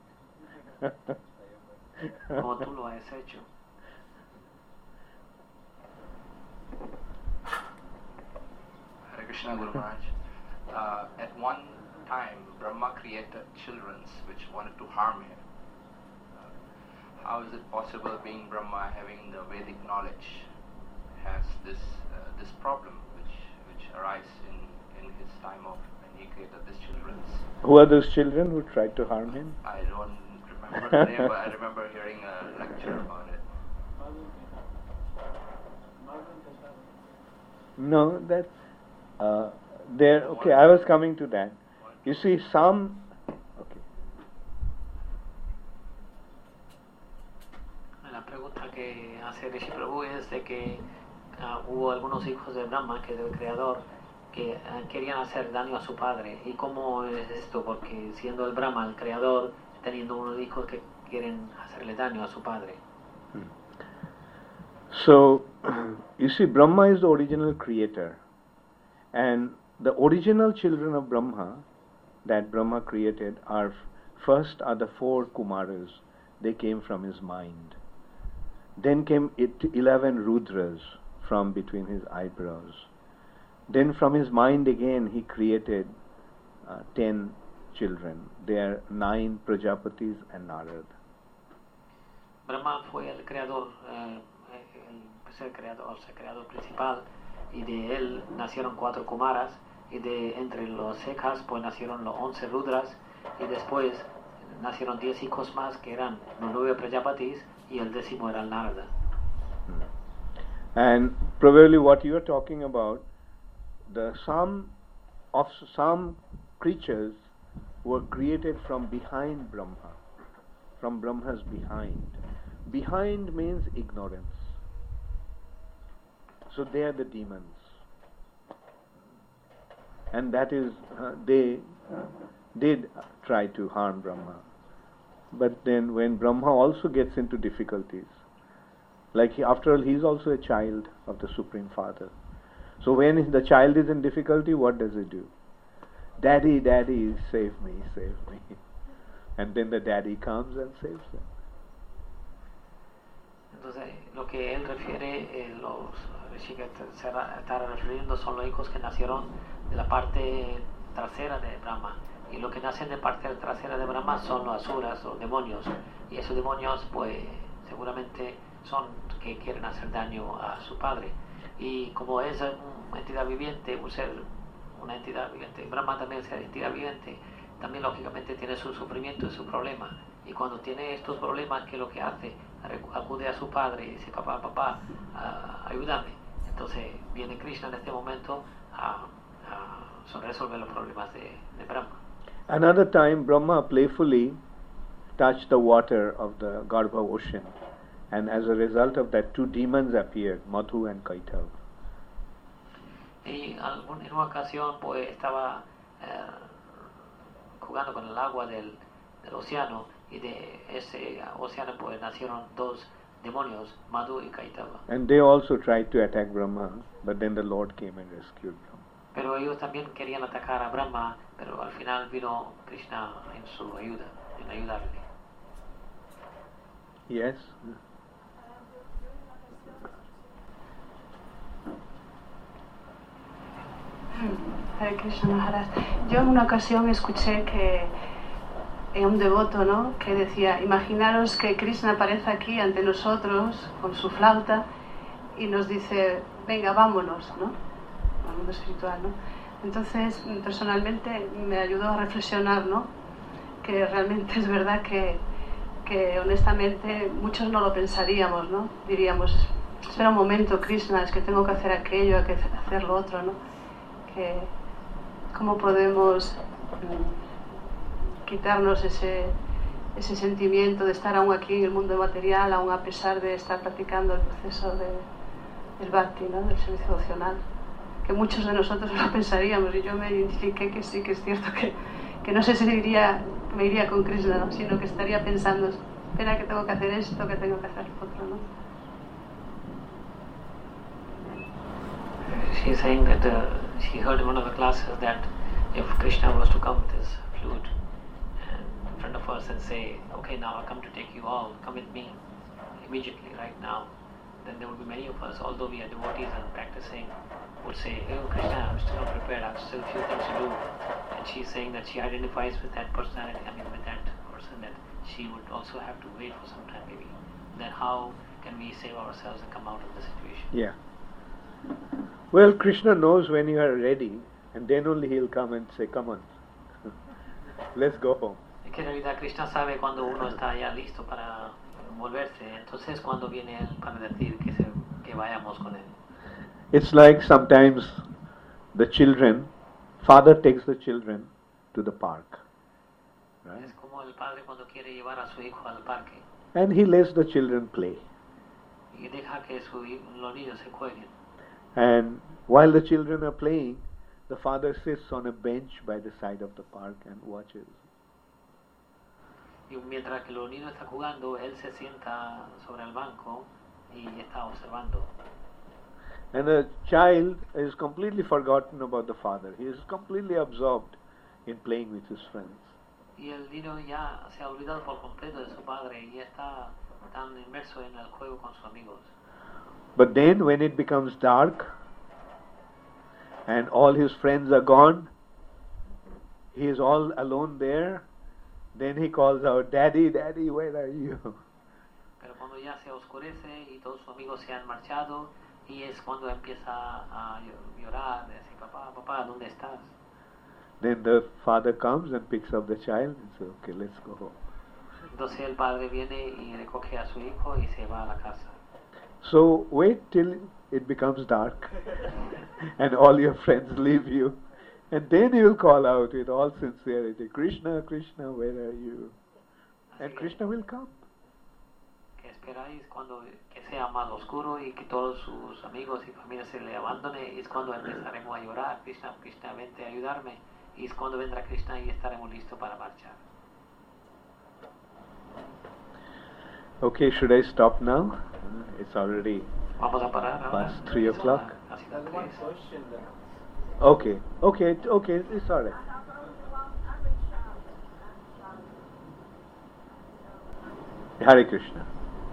S2: Como tú lo has hecho.
S8: Hare Krishna, Guru Maharaj. At one time, Brahma created children which wanted to harm him. How is it possible, being Brahma, having the Vedic knowledge, has this problem which arises in his time of when he created these children?
S1: Who are those children who tried to harm him?
S8: I don't remember the name, but I remember hearing a lecture about it.
S1: No, that there. Okay, I was coming to that. You see, some. Okay.
S2: La pregunta que hace Rishi Prabhu es de que hubo algunos hijos de Brahma, que es el creador, que querían hacer daño a su padre. ¿Y cómo es esto? Porque siendo el Brahma el creador, teniendo unos hijos que quieren hacerle daño a su padre.
S1: So, you see, Brahma is the original creator, and the original children of Brahma that Brahma created are first are the 4 Kumaras. They came from his mind. Then came 11 Rudras from between his eyebrows. Then from his mind again he created 10 children. They are 9 Prajapatis and Narad.
S2: Brahma fue el creador, el creador principal, y de él nacieron 4 Kumaras, y de entre los Sekhas pues nacieron los 11 Rudras, y después nacieron 10 hijos más que eran los 9 Prajapatis, y el 10º era el Narada.
S1: And probably what you are talking about, some creatures were created from behind Brahma, from Brahma's behind. Behind means ignorance. So they are the demons. And that is, they did try to harm Brahma. But then when Brahma also gets into difficulties, like after all, he is also a child of the Supreme Father. So when the child is in difficulty, what does he do? Daddy, Daddy, save me, save me. And then the daddy comes and saves him.
S2: Entonces, lo que él refiere, los Rishi que se está refiriendo son los hijos que nacieron de la parte trasera de Brahma. Y lo que nacen de parte trasera de Brahma son los asuras, los demonios. Y esos demonios, pues, seguramente son que quieren hacer daño a su padre. Y como es una entidad viviente, un ser, una entidad viviente, Brahma también es una entidad viviente, también lógicamente tiene su sufrimiento y su problema. Y cuando tiene estos problemas, ¿qué es lo que hace? Acude a su padre y dice, papá, ayúdame. Entonces viene Krishna en este momento a resolver los problemas de Brahma.
S1: Another time, Brahma playfully touched the water of the Garbha ocean, and as a result of that, 2 demons appeared, Madhu and Kaitav.
S2: Y en una ocasión, pues, estaba jugando con el agua del océano, y de ese océano, pues, nacieron 2 demonios, Madhu y Kaitava.
S1: And they also tried to attack Brahma, but then the Lord came and rescued them.
S2: Pero ellos también querían atacar a Brahma, pero al final vino Krishna en su ayuda, en ayudarle.
S1: Yes.
S9: Hare Krishna Maharaj. Yo en una ocasión escuché que un devoto, ¿no?, que decía, imaginaros que Krishna aparece aquí ante nosotros con su flauta y nos dice, venga, vámonos, ¿no? Al mundo espiritual, ¿no? Entonces, personalmente me ayudó a reflexionar, ¿no? Que realmente es verdad que honestamente muchos no lo pensaríamos, ¿no? Diríamos, espera un momento, Krishna, es que tengo que hacer aquello, hay que hacer lo otro, ¿no? Que cómo podemos quitarnos ese sentimiento de estar aún aquí en el mundo material, aún a pesar de estar practicando el proceso del bhakti, ¿no? Del servicio devocional, que muchos de nosotros no lo pensaríamos, y yo me identifiqué que sí, que es cierto que no sé si me iría con Krishna, ¿no? Sino que estaría pensando, espera que tengo que hacer esto, que tengo que hacer lo otro, ¿no?
S2: She's saying that she heard in one of the classes that if Krishna was to come with his flute and in front of us and say, okay, now I come to take you all, come with me immediately, right now, then there would be many of us, although we are devotees and practicing, would say, oh Krishna, I'm still not prepared, I have still a few things to do. And she's saying that she identifies with that personality, with that person, that she would also have to wait for some time maybe. Then how can we save ourselves and come out of the situation?
S1: Yeah. Well, Krishna knows when you are ready, and then only he'll come and say, come on, let's go home.
S2: Es que en realidad Krishna sabe cuando uno está ya listo para volverse, entonces cuando viene él para decir que vayamos con él.
S1: It's like sometimes the children, father takes the children to the park, right?
S2: Es como el padre cuando quiere llevar a su hijo al parque.
S1: And he lets the children play.
S2: Y deja que los niños se jueguen.
S1: And while the children are playing, the father sits on a bench by the side of the park and watches.
S2: Y mientras que los niños están jugando, él se sienta sobre el banco y está observando.
S1: And the child is completely forgotten about the father. He is completely absorbed in playing with his friends.
S2: Y el niño ya se ha olvidado por completo de su padre y está tan inmerso en el juego con sus amigos.
S1: But then when it becomes dark and all his friends are gone, he is all alone there, then he calls out, Daddy, Daddy, where are you?
S2: Pero cuando ya se oscurece y todos sus amigos se han marchado, y es cuando empieza a llorar, decir, papá, papá, ¿dónde estás?
S1: Then the father comes and picks up the child and says, okay, let's go home.
S2: Entonces el padre viene y recoge a su hijo y se va a la casa.
S1: So wait till it becomes dark and all your friends leave you, and then you will call out with all sincerity, Krishna, Krishna, where are you? And Krishna will come.
S2: Que esperáis cuando que sea más oscuro y que todos sus amigos y familia se le abandonen, es cuando empezaremos a llorar, Krishna, Krishna, vente a ayudarme, y es cuando vendrá Krishna y estaremos listos para marchar.
S1: Okay, should I stop now? It's already
S2: Vamos a parar ahora.
S1: past 3 o'clock.
S2: Casi las 3.
S1: Okay, it's alright. Hare Krishna.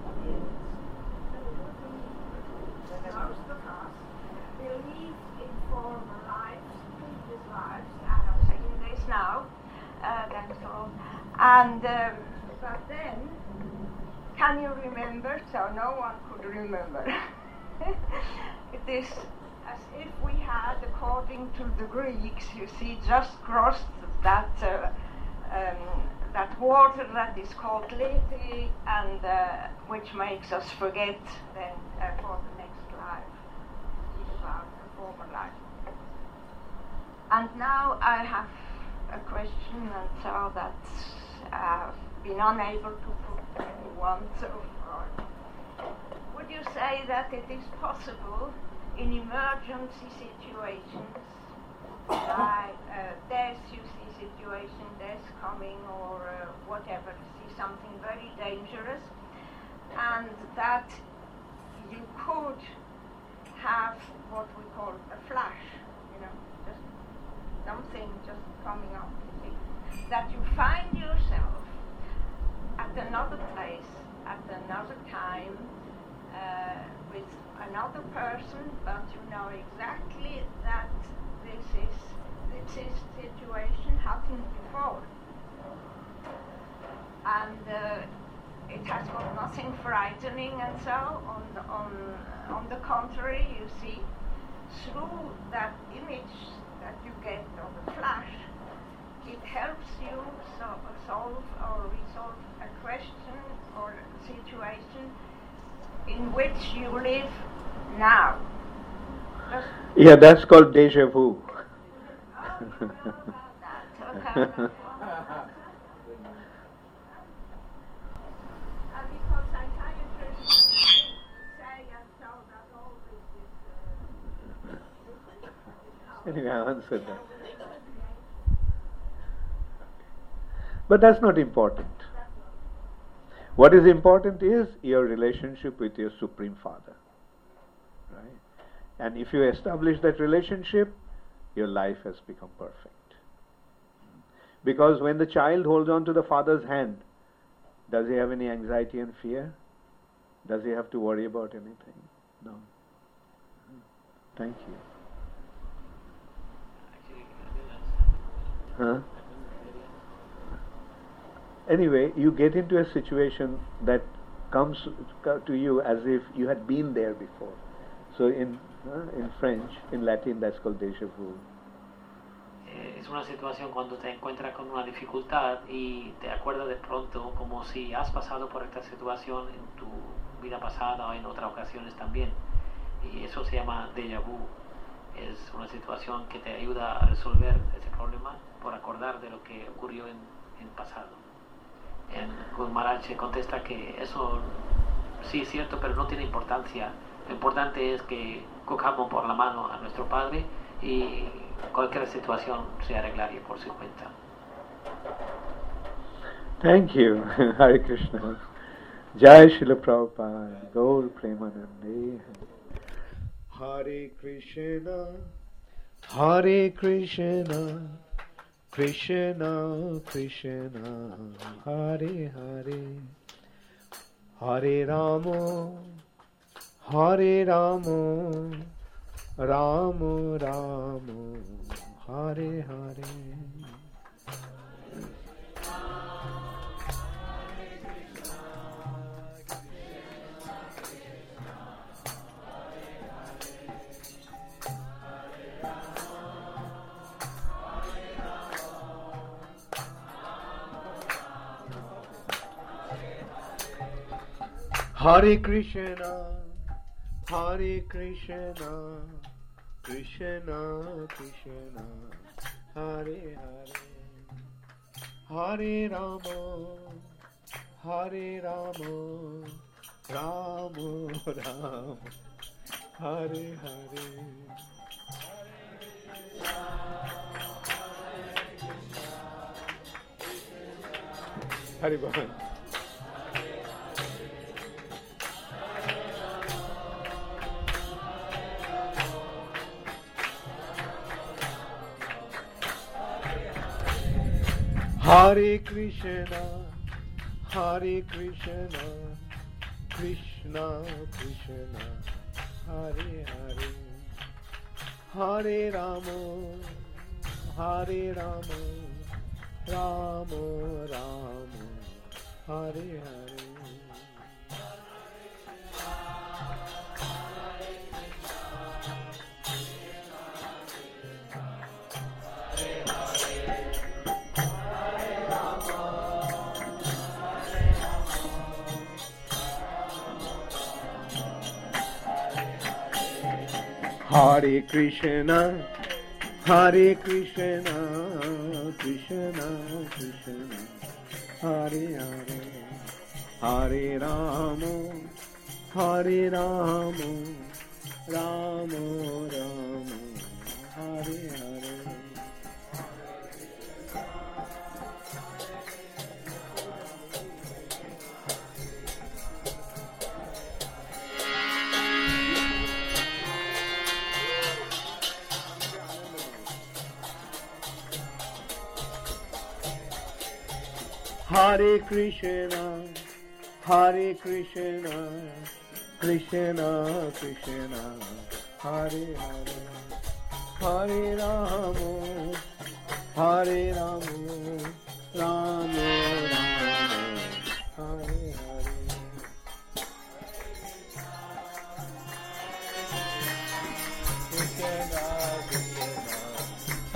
S10: Now, that's all. And but then, can you remember? So no one could remember. It is as if we had, according to the Greeks, you see, just crossed that that water that is called Lethe, and which makes us forget then for the next life about the former life. And now I have a question, and so that's been unable to put anyone so far. Would you say that it is possible in emergency situations, like death, you see situation, death coming or whatever, you see something very dangerous, and that you could have what we call a flash, you know, just something just coming up, you see, that you find yourself at another place, at another time, with another person, but you know exactly that this situation happened before, and it has got nothing frightening and so on on the contrary, you see, through that image that you get of a flash, it helps you solve or resolve a question or a situation in which you live now.
S1: Yeah, that's called deja vu. Anyway, I answered that. But that's not important. What is important is your relationship with your Supreme Father. Right? And if you establish that relationship, your life has become perfect. Because when the child holds on to the father's hand, does he have any anxiety and fear? Does he have to worry about anything? No. Thank you. Huh? Anyway, you get into a situation that comes to you as if you had been there before. So in French, in Latin, that's called déjà vu.
S2: Es una situación cuando te encuentras con una dificultad y te acuerdas de pronto como si has pasado por esta situación en tu vida pasada o en otras ocasiones también. Y eso se llama déjà vu. Es una situación que te ayuda a resolver ese problema por acordar de lo que ocurrió en el pasado. Guru Maharaj contesta que eso sí es cierto, pero no tiene importancia. Lo importante es que cojamos por la mano a nuestro Padre y cualquier situación se arreglaría por su cuenta.
S1: Thank you. Hare Krishna. Jai Srila Prabhupada. Gaur Premanande. Hare Krishna. Hare Krishna. Krishna Krishna. Hare Hare. Hare Rama. Hare Rama. Rama Rama. Hare Hare. Hare Krishna, Hare Krishna, Krishna Krishna, Hare Hare, Hare Rama, Hare Rama, Rama Rama, Hare Hare. Hare Bhavan. Hare Krishna, Hare Krishna, Krishna Krishna, Hare Hare, Hare Rama, Hare Rama, Rama Rama, Hare Hare. Hare Krishna, Hare Krishna, Krishna Krishna, Hare Hare, Hare Rama, Hare Rama, Rama Rama, Hare Hare. Hare Krishna, Hare Krishna, Krishna Krishna, Hare Hare, Hare Rama, Hare Rama, Rama Rama, Hare Hare.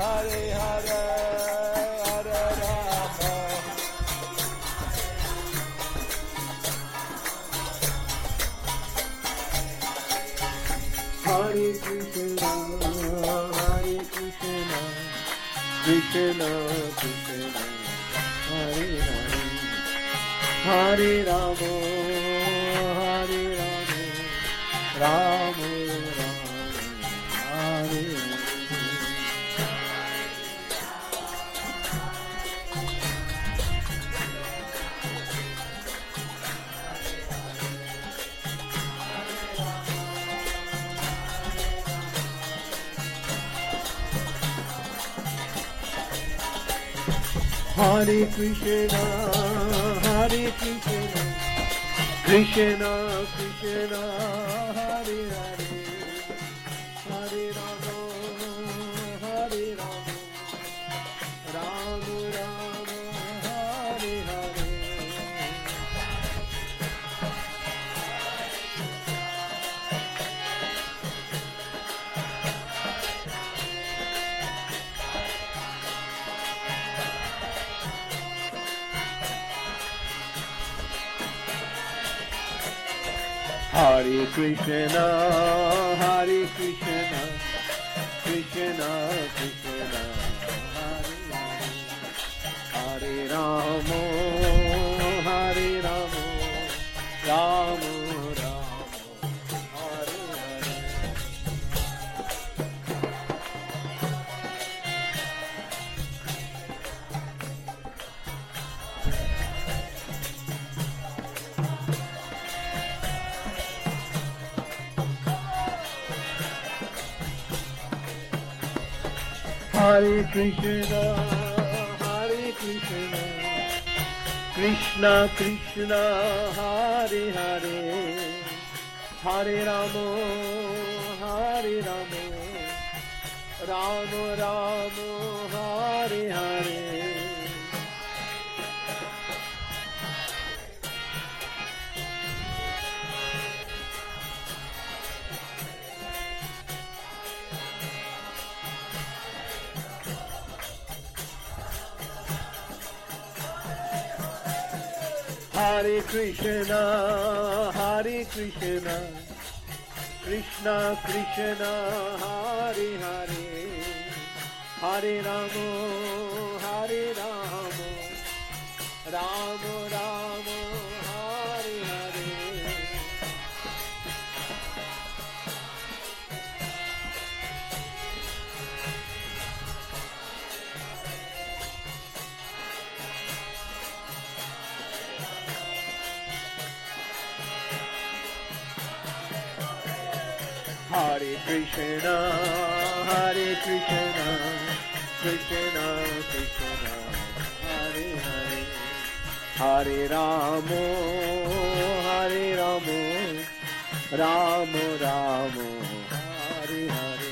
S1: Hare Hare, Hare Rama. Hare Krishna, Hare Krishna, Krishna Krishna, Hare Hare, Hare Rama, Hare Rama, Rama Rama, Hare Hare. Hare Krishna, Hare Krishna, Krishna Krishna, Hare Hare, Hare Rama, Hare Rama, Rama Rama, Hare Hare. Hare Krishna, Hare Krishna, Krishna Krishna, Hare Hare, Hare Rama, Hare Rama, Rama Rama, Hare Hare. Hare Krishna, Hare Krishna, Krishna Krishna, Hare Hare, Hare Rama, Hare Rama, Rama Rama, Hare Hare. Hare Krishna, Hare Krishna, Krishna Krishna, Hare Hare, Hare Rama, Hare Rama, Rama Rama, Hare Hare. Hare Krishna, Hare Krishna, Krishna Krishna, Hare Hare, Hare Rama, Hare Rama, Rama Rama, Hare Hare.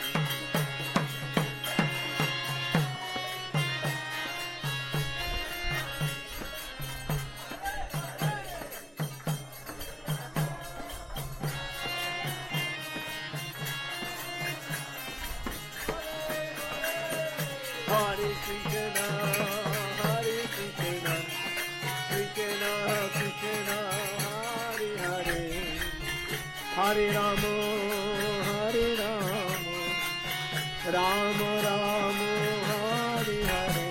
S1: Hare Krishna, Hare Krishna, Krishna Krishna, Hare Hare, Hare Rama, Hare Rama, Rama Rama, Hare Hare.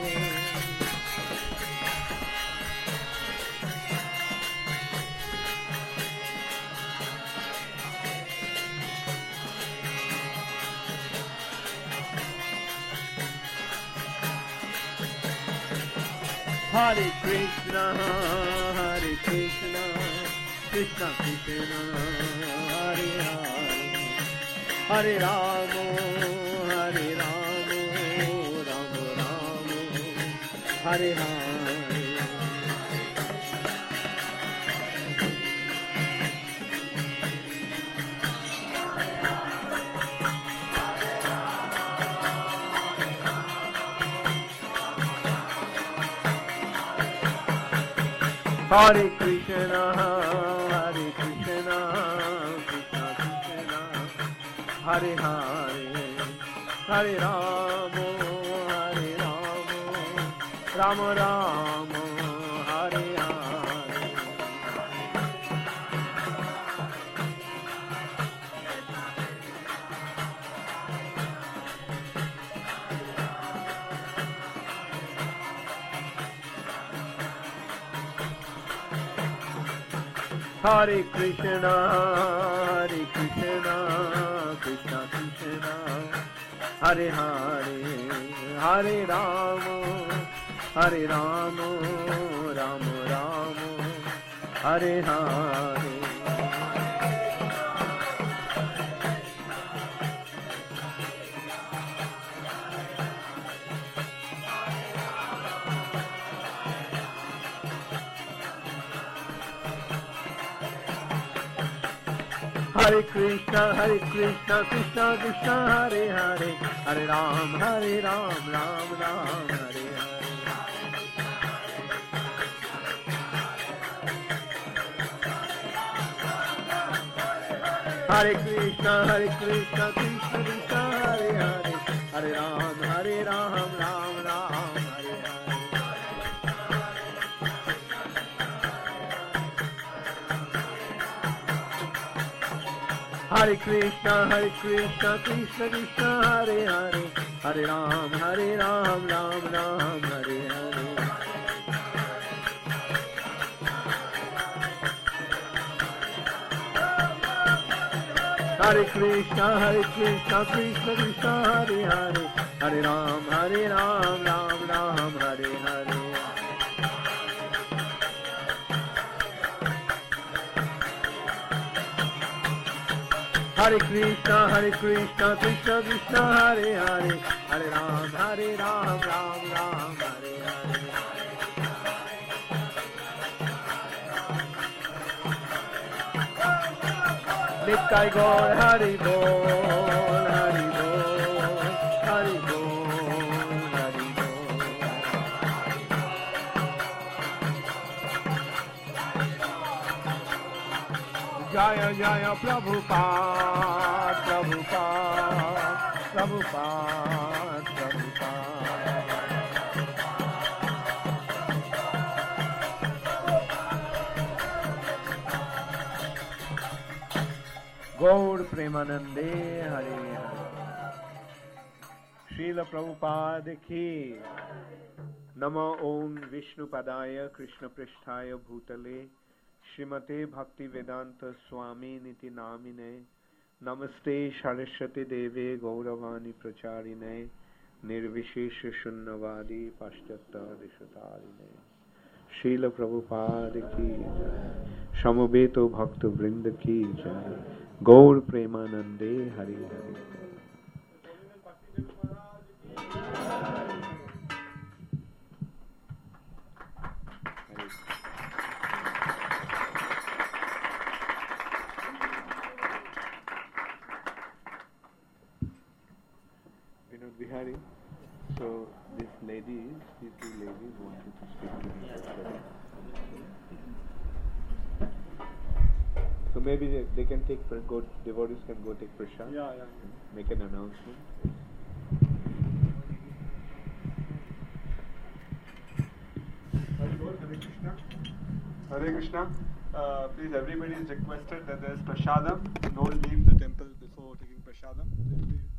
S1: Hare Krishna, Hare Krishna, Krishna Krishna, Hare Hare, Hare Rama, Hare Rama, Rama Rama, Hare Hare. Hare Krishna, Hare Krishna, Krishna Krishna, Hare Hare, Hare Rama. Ram Ram, Hare Hare. Hare Krishna, Krishna Krishna, Hare Hare, Hare Rama, Hare Rama, Rama Rama, Hare Hare. Hare Krishna, Krishna Krishna, Hare Hare, Hare Ram, Ram Ram, Hare Hare. Hare Krishna, Krishna Krishna, Hare Hare, Hare Ram, Ram Ram, Hare Hare. Hare Krishna, Krishna Krishna, Hare Hare, Hare Ram, Ram Ram, Hare Hare. Hare Krishna, Krishna Krishna, Hare Hare, Hare Ram, Ram Ram, Hare Hare. Hare Krishna, Krishna Krishna, Hare Hare, Hare Ram, Ram Ram, Hare Hare. Nitai Gaur, Hari Bol, Hari Bol, Hari Bol, Hari Bol. Jaya Jaya Prabhupada, Prabhupada, Prabhupada, Prabhupada. Gaur Premanande, Hare Hare. Srila Prabhupada ki. Namo Om Vishnu Padaya Krishna Pristhaya Bhutale Srimate Bhakti Vedanta Swami Niti Namine. Namaste Saraswati Deve Gauravani Pracharine Nirvishesha Shunnavadi Pashchatta Rishatarine. Srila Prabhupada ki jai. Samabeto Bhakta Vrinda ki jai. Gaur Premanande, Hare Hare. Vinod Bihari. So these two ladies wanted to speak to me. So maybe they can take, devotees can go take prasad.
S6: Yeah.
S1: Make an announcement.
S6: Hare Krishna. Please, everybody is requested that there is prasadam. Don't leave the temple before taking prasadam.